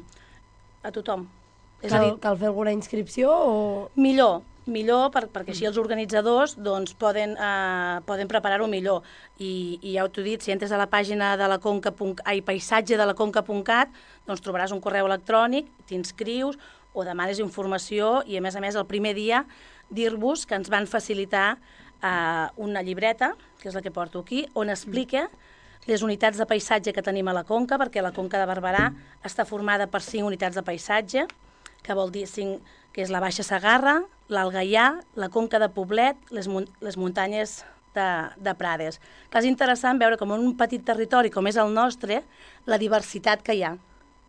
Speaker 15: A tothom. És
Speaker 4: cal,
Speaker 15: a dir,
Speaker 4: cal fer alguna inscripció o...?
Speaker 15: Millor. Millor per, perquè així els organitzadors doncs, poden, eh, poden preparar-ho millor. I, I ja t'ho he dit, si entres a la pàgina de la conca, ai, paisatge de la conca punt cat, doncs trobaràs un correu electrònic, t'inscrius o demanes informació i, a més a més, el primer dia dir-vos que ens van facilitar eh, una llibreta, que és la que porto aquí, on explica les unitats de paisatge que tenim a la conca, perquè la conca de Barberà està formada per cinc unitats de paisatge, que vol dir cinc, que és la Baixa Segarra, l'Alt Gaià, la Conca de Poblet, les, mun les muntanyes de, de Prades. Que és interessant veure com en un petit territori com és el nostre, la diversitat que hi ha.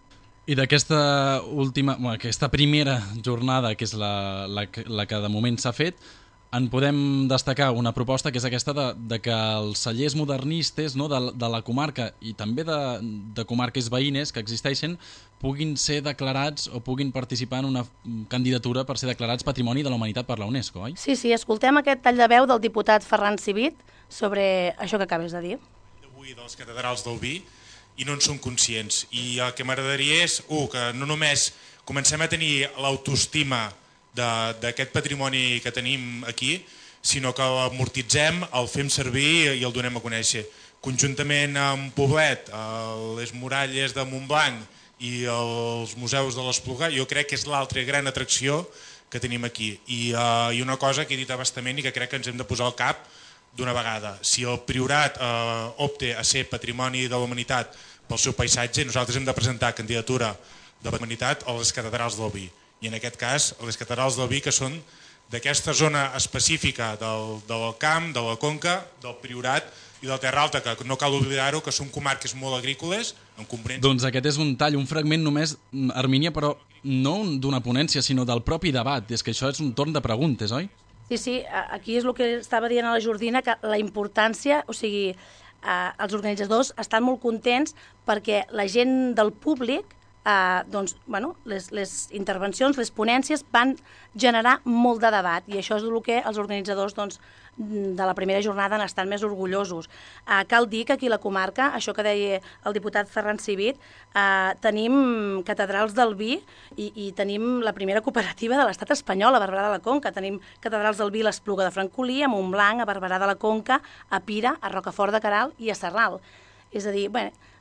Speaker 1: I d'aquesta última, bueno, aquesta primera jornada, que és la, la, la que de moment s'ha fet, en podem destacar una proposta que és aquesta de, de que els cellers modernistes, no, de, de la comarca i també de, de comarques veïnes que existeixen puguin ser declarats o puguin participar en una candidatura per ser declarats Patrimoni de la Humanitat per la UNESCO, oi?
Speaker 15: Sí, sí, escoltem aquest tall de veu del diputat Ferran Civit sobre això que acabes de dir.
Speaker 16: Avui dels catedrals del vi i no en som conscients. I el que m'agradaria és, un, que no només comencem a tenir l'autoestima d'aquest patrimoni que tenim aquí, sinó que l'amortitzem, el fem servir i el donem a conèixer. Conjuntament amb Poblet, les muralles de Montblanc i els museus de l'Espluga, jo crec que és l'altra gran atracció que tenim aquí. I, uh, I una cosa que he dit abastament i que crec que ens hem de posar al cap d'una vegada. Si el Priorat uh, opta a ser Patrimoni de la Humanitat pel seu paisatge, nosaltres hem de presentar candidatura de la Humanitat a les catedrals del vi. I en aquest cas, les catedrals del vi, que són d'aquesta zona específica del, del camp, de la conca, del Priorat i del Terra Alta, que no cal oblidar-ho, que són comarques molt agrícoles. En components...
Speaker 1: Doncs aquest és un tall, un fragment només, Armínia, però no d'una ponència, sinó del propi debat. És que això és un torn de preguntes, oi?
Speaker 15: Sí, sí, aquí és el que estava dient a la Jordina, que la importància, o sigui, eh, els organitzadors estan molt contents perquè la gent del públic, eh, doncs, bueno, les, les intervencions, les ponències van generar molt de debat i això és el que els organitzadors doncs, de la primera jornada n'estan més orgullosos. Eh, cal dir que aquí a la comarca, això que deia el diputat Ferran Civit, eh, tenim catedrals del vi i, i tenim la primera cooperativa de l'estat espanyol, a Barberà de la Conca. Tenim catedrals del vi a l'Espluga de Francolí, a Montblanc, a Barberà de la Conca, a Pira, a Rocafort de Queralt i a Sarral. És a dir, bé,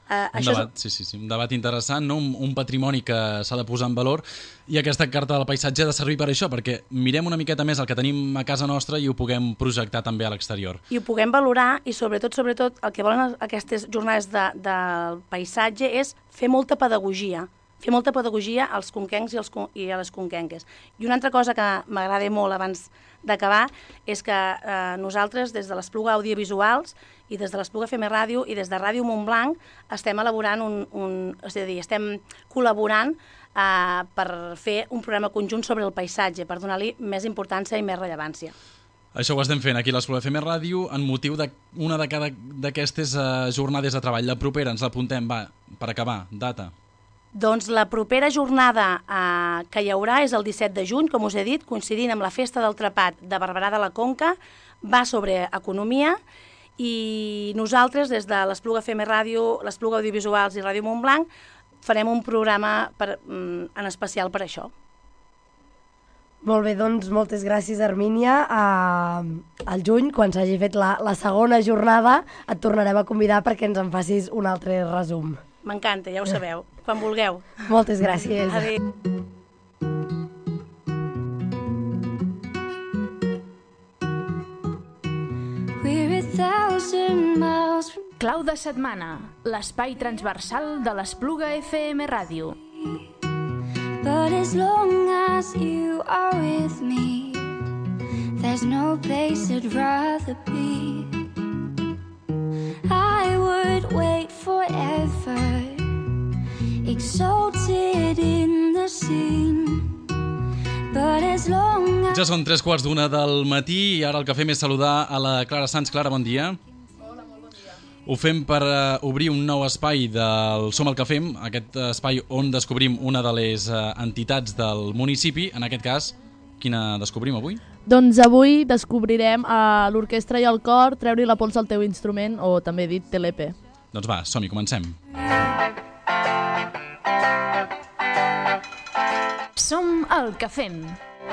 Speaker 5: Uh,
Speaker 1: un debat, és... sí, sí, sí, un debat interessant, no? un, un patrimoni que s'ha de posar en valor, i aquesta carta del paisatge ha de servir per això, perquè mirem una miqueta més el que tenim a casa nostra i ho puguem projectar també a l'exterior.
Speaker 15: I ho puguem valorar, i sobretot, sobretot, el que volen aquestes jornades de, del paisatge és fer molta pedagogia, fer molta pedagogia als conquencs i, als, i a les conquenques. I una altra cosa que m'agrada molt abans d'acabar és que eh, nosaltres, des de l'Espluga Audiovisuals i des de l'Espluga F M Ràdio i des de Ràdio Montblanc, estem elaborant un, un és a dir, estem col·laborant eh, per fer un programa conjunt sobre el paisatge, per donar-li més importància i més rellevància.
Speaker 1: Això ho estem fent aquí a l'Espluga F M Ràdio en motiu d'una de cada d'aquestes uh, jornades de treball. La propera ens l'apuntem, va, per acabar, data.
Speaker 15: Doncs la propera jornada eh, que hi haurà és el disset de juny, com us he dit, coincidint amb la Festa del Trepat de Barberà de la Conca, va sobre economia, i nosaltres, des de l'Espluga F M Ràdio, l'Espluga Audiovisuals i Ràdio Montblanc, farem un programa per, mm, en especial per això.
Speaker 4: Molt bé, doncs moltes gràcies, Hermínia. Uh, al juny, quan s'hagi fet la, la segona jornada, et tornarem a convidar perquè ens en facis un altre resum.
Speaker 15: M'encanta, ja ho sabeu, quan vulgueu.
Speaker 4: Moltes gràcies.
Speaker 15: Adéu.
Speaker 3: Clau de setmana, l'espai transversal de l'Espluga F M Ràdio.
Speaker 17: But as long as you are with me, there's no place I'd rather be. I would wait forever, exalted in the scene. But as long as...
Speaker 1: Ja són tres quarts d'una del matí i ara el que fem és saludar a la Clara Sanz. Clara, bon dia.
Speaker 18: Hola, molt bon dia.
Speaker 1: Ho fem per uh, obrir un nou espai del Som el que fem, aquest espai on descobrim una de les uh, entitats del municipi. En aquest cas, quina descobrim avui?
Speaker 18: Doncs avui descobrirem a l'orquestra i el cor treure-hi la pols al teu instrument, o també dit T L P.
Speaker 1: Doncs va, som-hi, comencem.
Speaker 3: Som el que fem.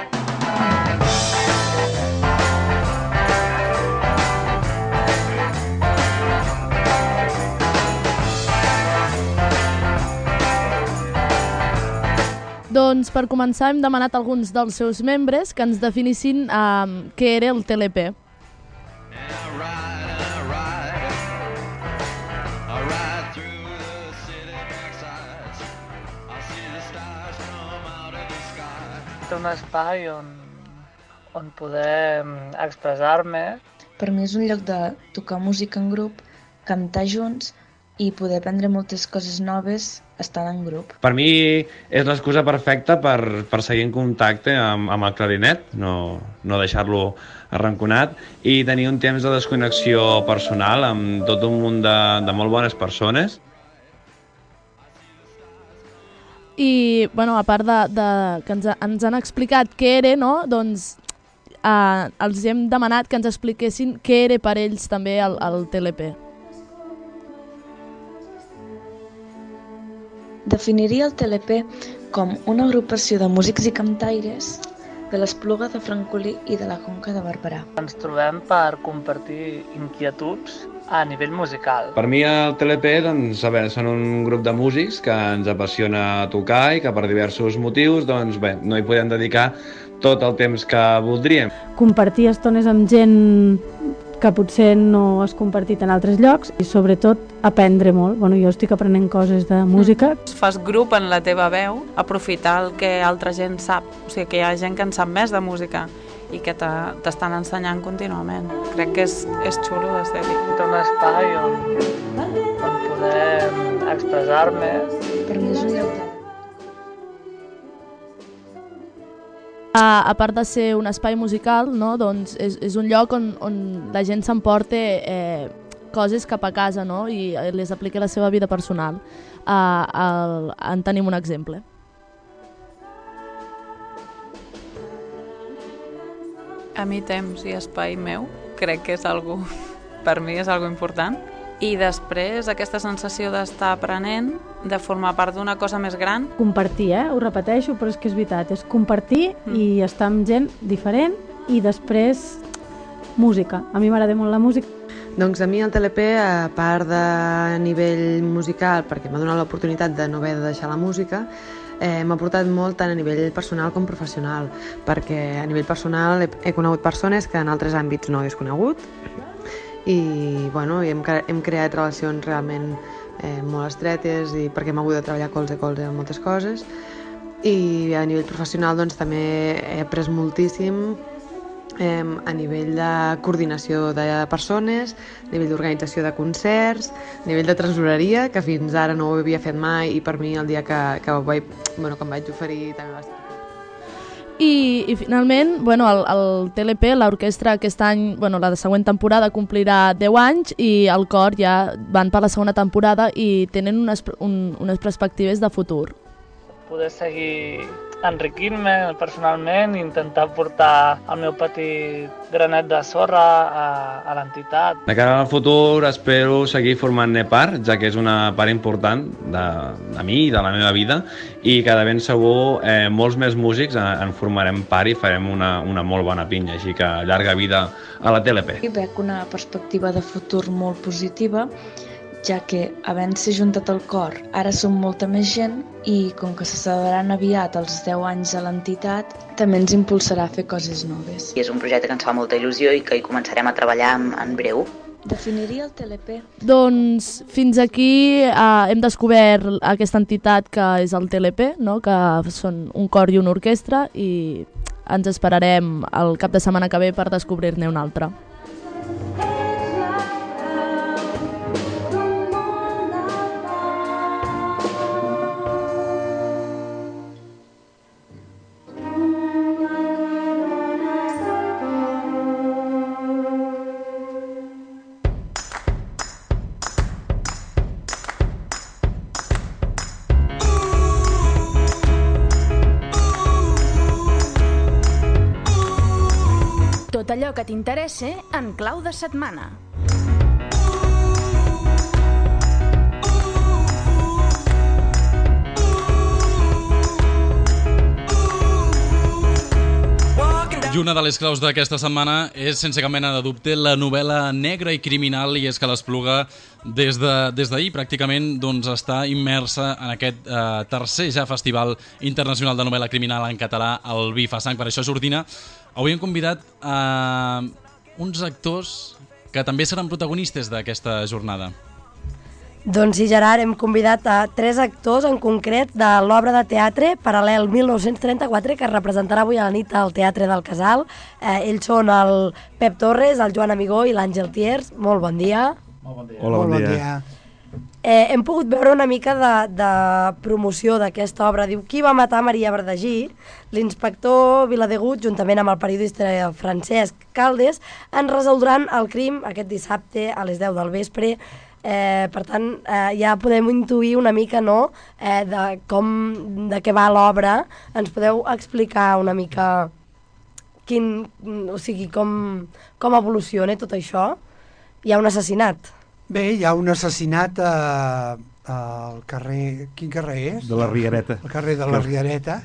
Speaker 18: Doncs per començar hem demanat a alguns dels seus membres que ens definissin eh, què era el T L P.
Speaker 19: Un espai on, on poder expressar-me.
Speaker 20: Per mi és un lloc de tocar música en grup, cantar junts i poder aprendre moltes coses noves estant en grup.
Speaker 21: Per mi és l'excusa perfecta per, per seguir en contacte amb, amb el clarinet, no, no deixar-lo arranconat, i tenir un temps de desconnexió personal amb tot un munt de, de molt bones persones.
Speaker 18: I, bueno, a part de, de que ens, ens han explicat què era, no? Doncs eh, els hem demanat que ens expliquessin què era per ells també el, el T L P.
Speaker 20: Definiria el T L P com una agrupació de músics i cantaires de l'Espluga de Francolí i de la Conca de Barberà.
Speaker 19: Ens trobem per compartir inquietuds a nivell musical.
Speaker 21: Per mi el T L P, doncs, a veure, són un grup de músics que ens apassiona tocar i que per diversos motius, doncs, bé, no hi podem dedicar tot el temps que voldríem.
Speaker 22: Compartir estones amb gent que potser no has compartit en altres llocs i sobretot aprendre molt. Bueno, jo estic aprenent coses de música.
Speaker 23: Fas grup en la teva veu, aprofitar el que altra gent sap. O sigui, que hi ha gent que en sap més de música i que t'estan ensenyant contínuament. Crec que és, és xulo de ser-hi.
Speaker 19: Un espai on, on poder expressar-me.
Speaker 20: Per mi és un lloc de...
Speaker 18: A, a part de ser un espai musical, no? Doncs és, és un lloc on, on la gent s'emporta eh, coses cap a casa, no? I les aplica a la seva vida personal. Uh, el, en tenim un exemple.
Speaker 23: A mi temps i espai meu crec que és algo, per mi és algo important. I després aquesta sensació d'estar aprenent, de formar part d'una cosa més gran.
Speaker 22: Compartir, eh? Ho repeteixo, però és que és veritat. És compartir mm. i estar amb gent diferent i després música. A mi m'agrada molt la música.
Speaker 2: Doncs a mi el T L P, a part de nivell musical, perquè m'ha donat l'oportunitat de no haver de deixar la música, eh, m'ha portat molt tant a nivell personal com professional, perquè a nivell personal he, he conegut persones que en altres àmbits no hagués conegut i, bueno, hem, hem creat relacions realment eh, molt estretes i perquè hem hagut de treballar colze a colze en moltes coses i a nivell professional doncs, també he après moltíssim eh, a nivell de coordinació de persones, a nivell d'organització de concerts, a nivell de tresoreria, que fins ara no ho havia fet mai i per mi el dia que, que, vaig, bueno, que em vaig oferir també va estar.
Speaker 18: I, i finalment, bueno, el, el T L P, l'orquestra aquest any, bueno, la següent temporada complirà deu anys i el cor ja van per la segona temporada i tenen unes, un, unes perspectives de futur.
Speaker 19: Poder seguir enriquint-me personalment i intentar portar el meu petit granet de sorra a, a l'entitat.
Speaker 21: De cara al futur espero seguir formant-ne part, ja que és una part important de, de mi i de la meva vida i que de ben segur eh, molts més músics en, en formarem part i farem una, una molt bona pinya, així que llarga vida a la T L P.
Speaker 20: I veig una perspectiva de futur molt positiva, ja que, havent-se juntat el cor, ara som molta més gent i, com que se celebraran aviat els deu anys a l'entitat, també ens impulsarà a fer coses noves.
Speaker 6: I és un projecte que ens fa molta il·lusió i que hi començarem a treballar en, en breu.
Speaker 20: Definiria el T L P?
Speaker 18: Doncs fins aquí eh, hem descobert aquesta entitat que és el T L P, no? Que són un cor i una orquestra i ens esperarem el cap de setmana que ve per descobrir-ne un altre.
Speaker 3: Tot allò que t'interessa en clau de setmana.
Speaker 1: I una de les claus d'aquesta setmana és, sense cap mena de dubte, la novel·la negra i criminal, i és que l'Espluga des de, des d'ahir pràcticament doncs, està immersa en aquest eh, tercer ja Festival Internacional de Novel·la Criminal en català, el Vi fa sang. Per això, Jordina, avui hem convidat a uns actors que també seran protagonistes d'aquesta jornada.
Speaker 4: Doncs sí, Gerard, hem convidat a tres actors en concret de l'obra de teatre Paral·lel mil nou-cents trenta-quatre que es representarà avui a la nit al Teatre del Casal. Eh, ells són el Pep Torres, el Joan Amigó i l'Àngel Thiers. Molt bon dia.
Speaker 8: Molt bon dia.
Speaker 24: Hola, bon, bon dia.
Speaker 4: dia. Eh, hem pogut veure una mica de, de promoció d'aquesta obra. Diu, qui va matar Maria Verdagí? L'inspector Viladegut, juntament amb el periodista Francesc Caldes, en resoldran el crim aquest dissabte a les deu del vespre. Eh, per tant, eh, ja podem intuir una mica, no?, eh, de com, de què va l'obra. Ens podeu explicar una mica quin, o sigui, com, com evoluciona tot això? Hi ha un assassinat.
Speaker 8: Bé, hi ha un assassinat a, al carrer... Quin carrer és?
Speaker 24: De la Riereta.
Speaker 8: El carrer de la Riereta.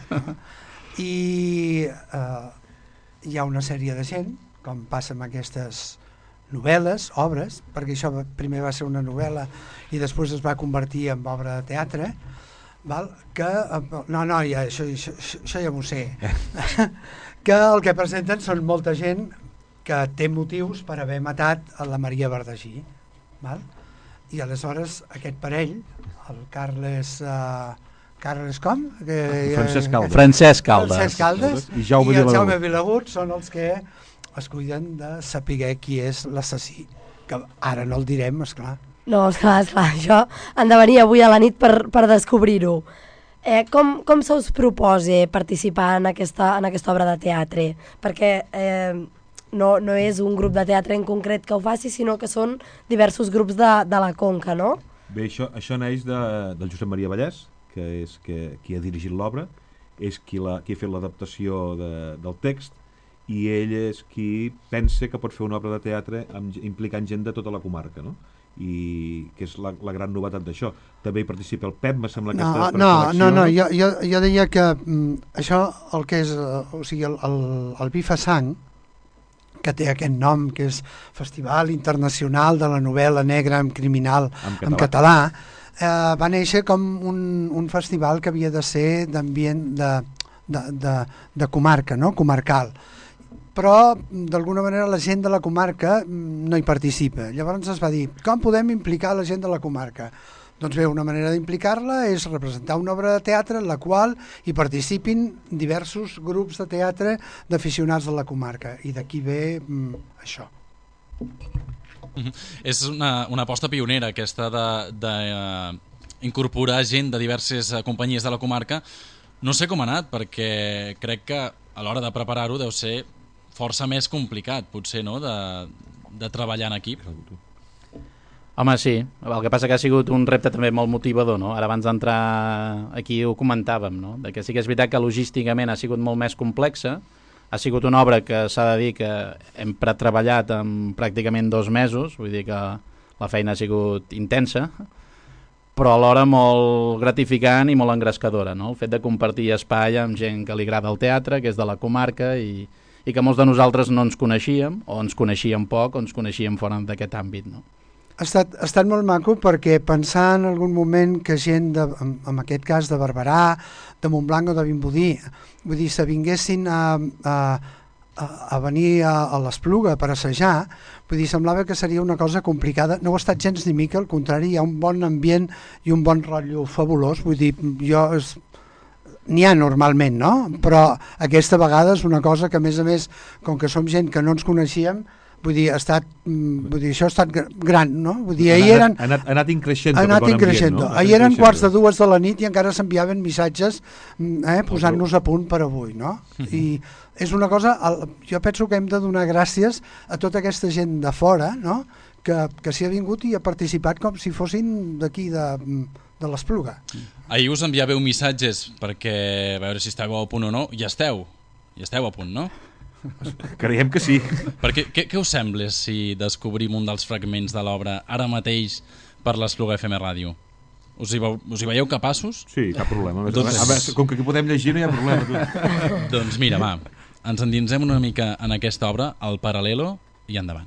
Speaker 8: I eh, hi ha una sèrie de gent, com passa amb aquestes novel·les, obres, perquè això primer va ser una novel·la i després es va convertir en obra de teatre, val? Que, no, no, ja, això, això, això ja m'ho sé, que el que presenten són molta gent que té motius per haver matat a la Maria Verdagí, val? I aleshores aquest parell, el Carles... Uh, Carles com? Que,
Speaker 24: Francesc Caldes.
Speaker 8: Que,
Speaker 24: Francesc Caldes.
Speaker 8: Francesc Caldes
Speaker 24: I, Jaume
Speaker 8: i el
Speaker 24: Viladegut.
Speaker 8: Jaume Viladegut són els que es cuiden de saber qui és l'assassí, que ara no el direm, esclar.
Speaker 4: No, esclar, esclar, això han de venir avui a la nit per, per descobrir-ho. Eh, com com se us proposa participar en aquesta, en aquesta obra de teatre? Perquè eh, no, no és un grup de teatre en concret que ho faci, sinó que són diversos grups de, de la Conca, no?
Speaker 24: Bé, això, això neix de, del Josep Maria Vallès, que és que, qui ha dirigit l'obra, és qui, la, qui ha fet l'adaptació de, del text, i ell és qui pensa que pot fer una obra de teatre amb, implicant gent de tota la comarca, no? I que és la, la gran novetat d'això. També hi participa el Pep, me sembla que
Speaker 8: no,
Speaker 24: està per
Speaker 8: no,
Speaker 24: selecció.
Speaker 8: No, no, jo, jo, jo deia que mm, això, el que és, uh, o sigui, el, el, el Vi fa sang, que té aquest nom, que és Festival Internacional de la Novel·la Negra en Criminal en català, en català eh, va néixer com un, un festival que havia de ser d'ambient de, de, de, de comarca, no? Comarcal. Però d'alguna manera la gent de la comarca no hi participa. Llavors es va dir, com podem implicar la gent de la comarca? Doncs bé, una manera d'implicar-la és representar una obra de teatre en la qual hi participin diversos grups de teatre d'aficionats de la comarca, i d'aquí ve mm, això.
Speaker 1: Mm-hmm. És una, una aposta pionera aquesta d'incorporar uh, gent de diverses uh, companyies de la comarca. No sé com ha anat, perquè crec que a l'hora de preparar-ho deu ser força més complicat, potser, no?, de, de treballar en equip.
Speaker 7: Home, sí. El que passa que ha sigut un repte també molt motivador, no? Ara abans d'entrar aquí ho comentàvem, no? De que sí que és veritat que logísticament ha sigut molt més complexa. Ha sigut una obra que s'ha de dir que hem pretreballat en pràcticament dos mesos, vull dir que la feina ha sigut intensa, però alhora molt gratificant i molt engrescadora, no? El fet de compartir espai amb gent que li agrada el teatre, que és de la comarca, i, i que molts de nosaltres no ens coneixíem, o ens coneixíem poc, o ens coneixíem fora d'aquest àmbit, no?
Speaker 8: Ha estat, ha estat molt maco perquè pensar en algun moment que gent, de, en, en aquest cas de Barberà, de Montblanc o de Vimbodí, vull dir, se vinguessin a, a, a venir a, a l'Espluga per assajar, vull dir, semblava que seria una cosa complicada. No ho ha estat gens ni mica, al contrari, hi ha un bon ambient i un bon rotllo fabulós, vull dir, jo... És, n'hi ha normalment, no? Però aquesta vegada és una cosa que, a més a més, com que som gent que no ens coneixíem, vull dir, ha estat, vull dir, això ha estat gran, no? Vull dir, ahir eren...
Speaker 24: Ha anat, ha anat increixent.
Speaker 8: Ha anat increixent. No? Ahir eren quarts de dues de la nit i encara s'enviaven missatges eh, posant-nos a punt per avui, no? I és una cosa, jo penso que hem de donar gràcies a tota aquesta gent de fora, no?, que, que s'hi ha vingut i ha participat com si fossin d'aquí de, de l'Espluga.
Speaker 1: Ahir us enviàveu missatges perquè, a veure si esteu a punt o no, i esteu, i esteu a punt, no?
Speaker 24: Creiem que sí.
Speaker 1: Perquè, què, què us sembla si descobrim un dels fragments de l'obra ara mateix per l'Espluga F M Ràdio? Us hi, veu, us hi veieu capaços?
Speaker 24: Sí, cap problema.
Speaker 1: Doncs...
Speaker 24: A veure, com que aquí podem llegir no hi ha problema. Tu.
Speaker 1: Doncs mira, va, ens endinsem una mica en aquesta obra, El Paral·lelo, i endavant.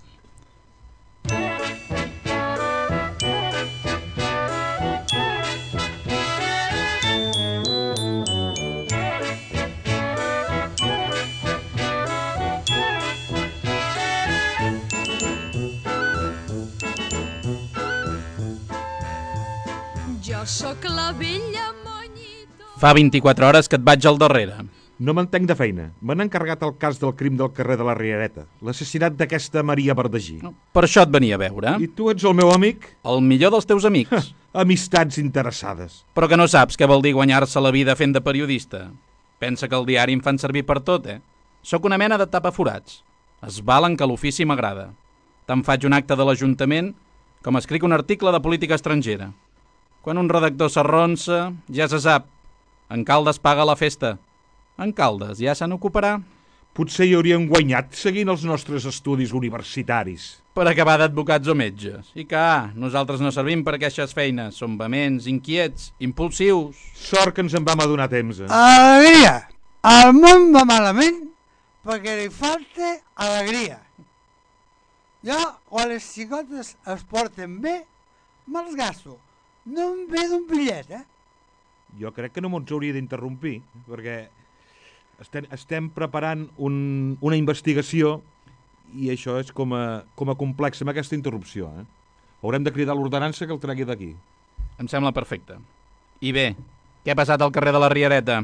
Speaker 9: Soc la vella Monyito.
Speaker 7: Fa vint-i-quatre hores que et vaig al darrere.
Speaker 24: No m'entenc de feina. M'han encarregat el cas del crim del carrer de la Riereta, l'assassinat d'aquesta Maria Verdagí.
Speaker 7: Per això et venia a veure.
Speaker 24: I tu ets el meu amic?
Speaker 7: El millor dels teus amics.
Speaker 24: Amistats interessades.
Speaker 7: Però que no saps què vol dir guanyar-se la vida fent de periodista. Pensa que el diari em fan servir per tot, eh? Sóc una mena de tapaforats. Es valen que l'ofici m'agrada. Tant faig un acte de l'Ajuntament com escric un article de política estrangera. Quan un redactor s'arronsa, ja se sap. En Caldes paga la festa. En Caldes ja se n'ocuparà.
Speaker 24: Potser hi hauríem guanyat seguint els nostres estudis universitaris.
Speaker 7: Per acabar d'advocats o metges. I que, ah, nosaltres no servim per aquestes feines. Som vehements, inquiets, impulsius.
Speaker 24: Sort que ens en vam adonar temps. Eh?
Speaker 8: Alegria! El món va malament perquè li falta alegria. Jo, quan les xicotes es porten bé, me'ls gasto. No em ve d'un bitllet, eh?
Speaker 24: Jo crec que no ens hauria d'interrompir, perquè estem, estem preparant un, una investigació i això és com a, com a complex amb aquesta interrupció. Eh? Haurem de cridar l'ordenança que el tregui d'aquí.
Speaker 7: Em sembla perfecte. I bé, què ha passat al carrer de la Riereta?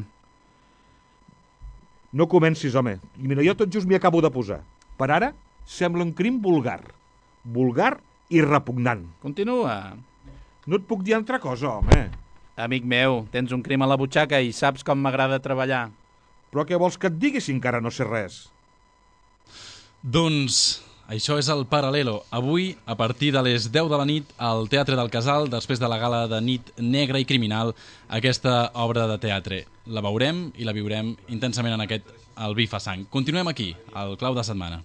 Speaker 24: No comencis, home. Mira, jo tot just m'hi acabo de posar. Per ara, sembla un crim vulgar. Vulgar i repugnant.
Speaker 7: Continua.
Speaker 24: No et puc dir altra cosa, home.
Speaker 7: Amic meu, tens un crim a la butxaca i saps com m'agrada treballar.
Speaker 24: Però què vols que et digui si encara no sé res?
Speaker 1: Doncs això és El Paral·lelo. Avui, a partir de les deu de la nit, al Teatre del Casal, després de la gala de Nit Negra i Criminal, aquesta obra de teatre. La veurem i la viurem intensament en aquest El Vi fa sang. Continuem aquí, al Clau de Setmana.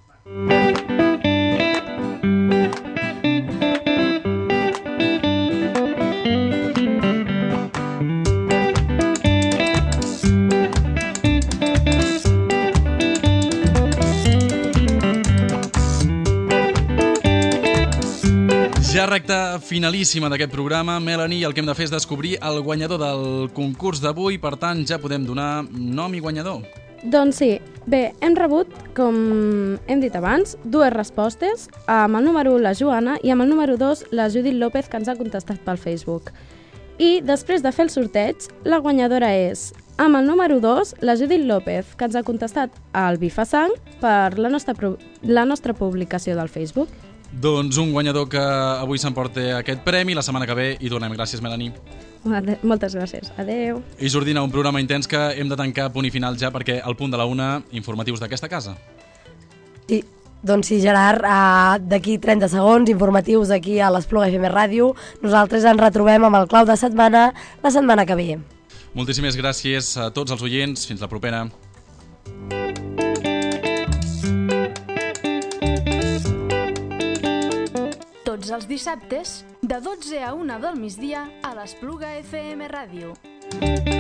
Speaker 1: recta finalíssima d'aquest programa, Melanie, el que hem de fer és descobrir el guanyador del concurs d'avui, per tant ja podem donar nom i guanyador.
Speaker 5: Doncs sí, bé, hem rebut, com hem dit abans, dues respostes, amb el número u la Joana i amb el número dos la Judit López, que ens ha contestat pel Facebook. I després de fer el sorteig, la guanyadora és, amb el número dos, la Judit López, que ens ha contestat al Bifasang per la nostra, la nostra publicació del Facebook.
Speaker 1: Doncs un guanyador que avui s'emporta aquest premi, la setmana que ve hi donem. Gràcies, Melanie.
Speaker 5: Moltes gràcies. Adeu.
Speaker 1: I Jordina, un programa intens que hem de tancar punt i final ja perquè al punt de la una, informatius d'aquesta casa.
Speaker 4: Sí, doncs sí, Gerard, uh, d'aquí trenta segons, informatius aquí a l'Espluga F M Ràdio. Nosaltres ens retrobem amb el clau de setmana la setmana que ve.
Speaker 1: Moltíssimes gràcies a tots els oients. Fins la propera.
Speaker 3: Tots els dissabtes, de dotze a una del migdia, a l'Espluga F M Ràdio.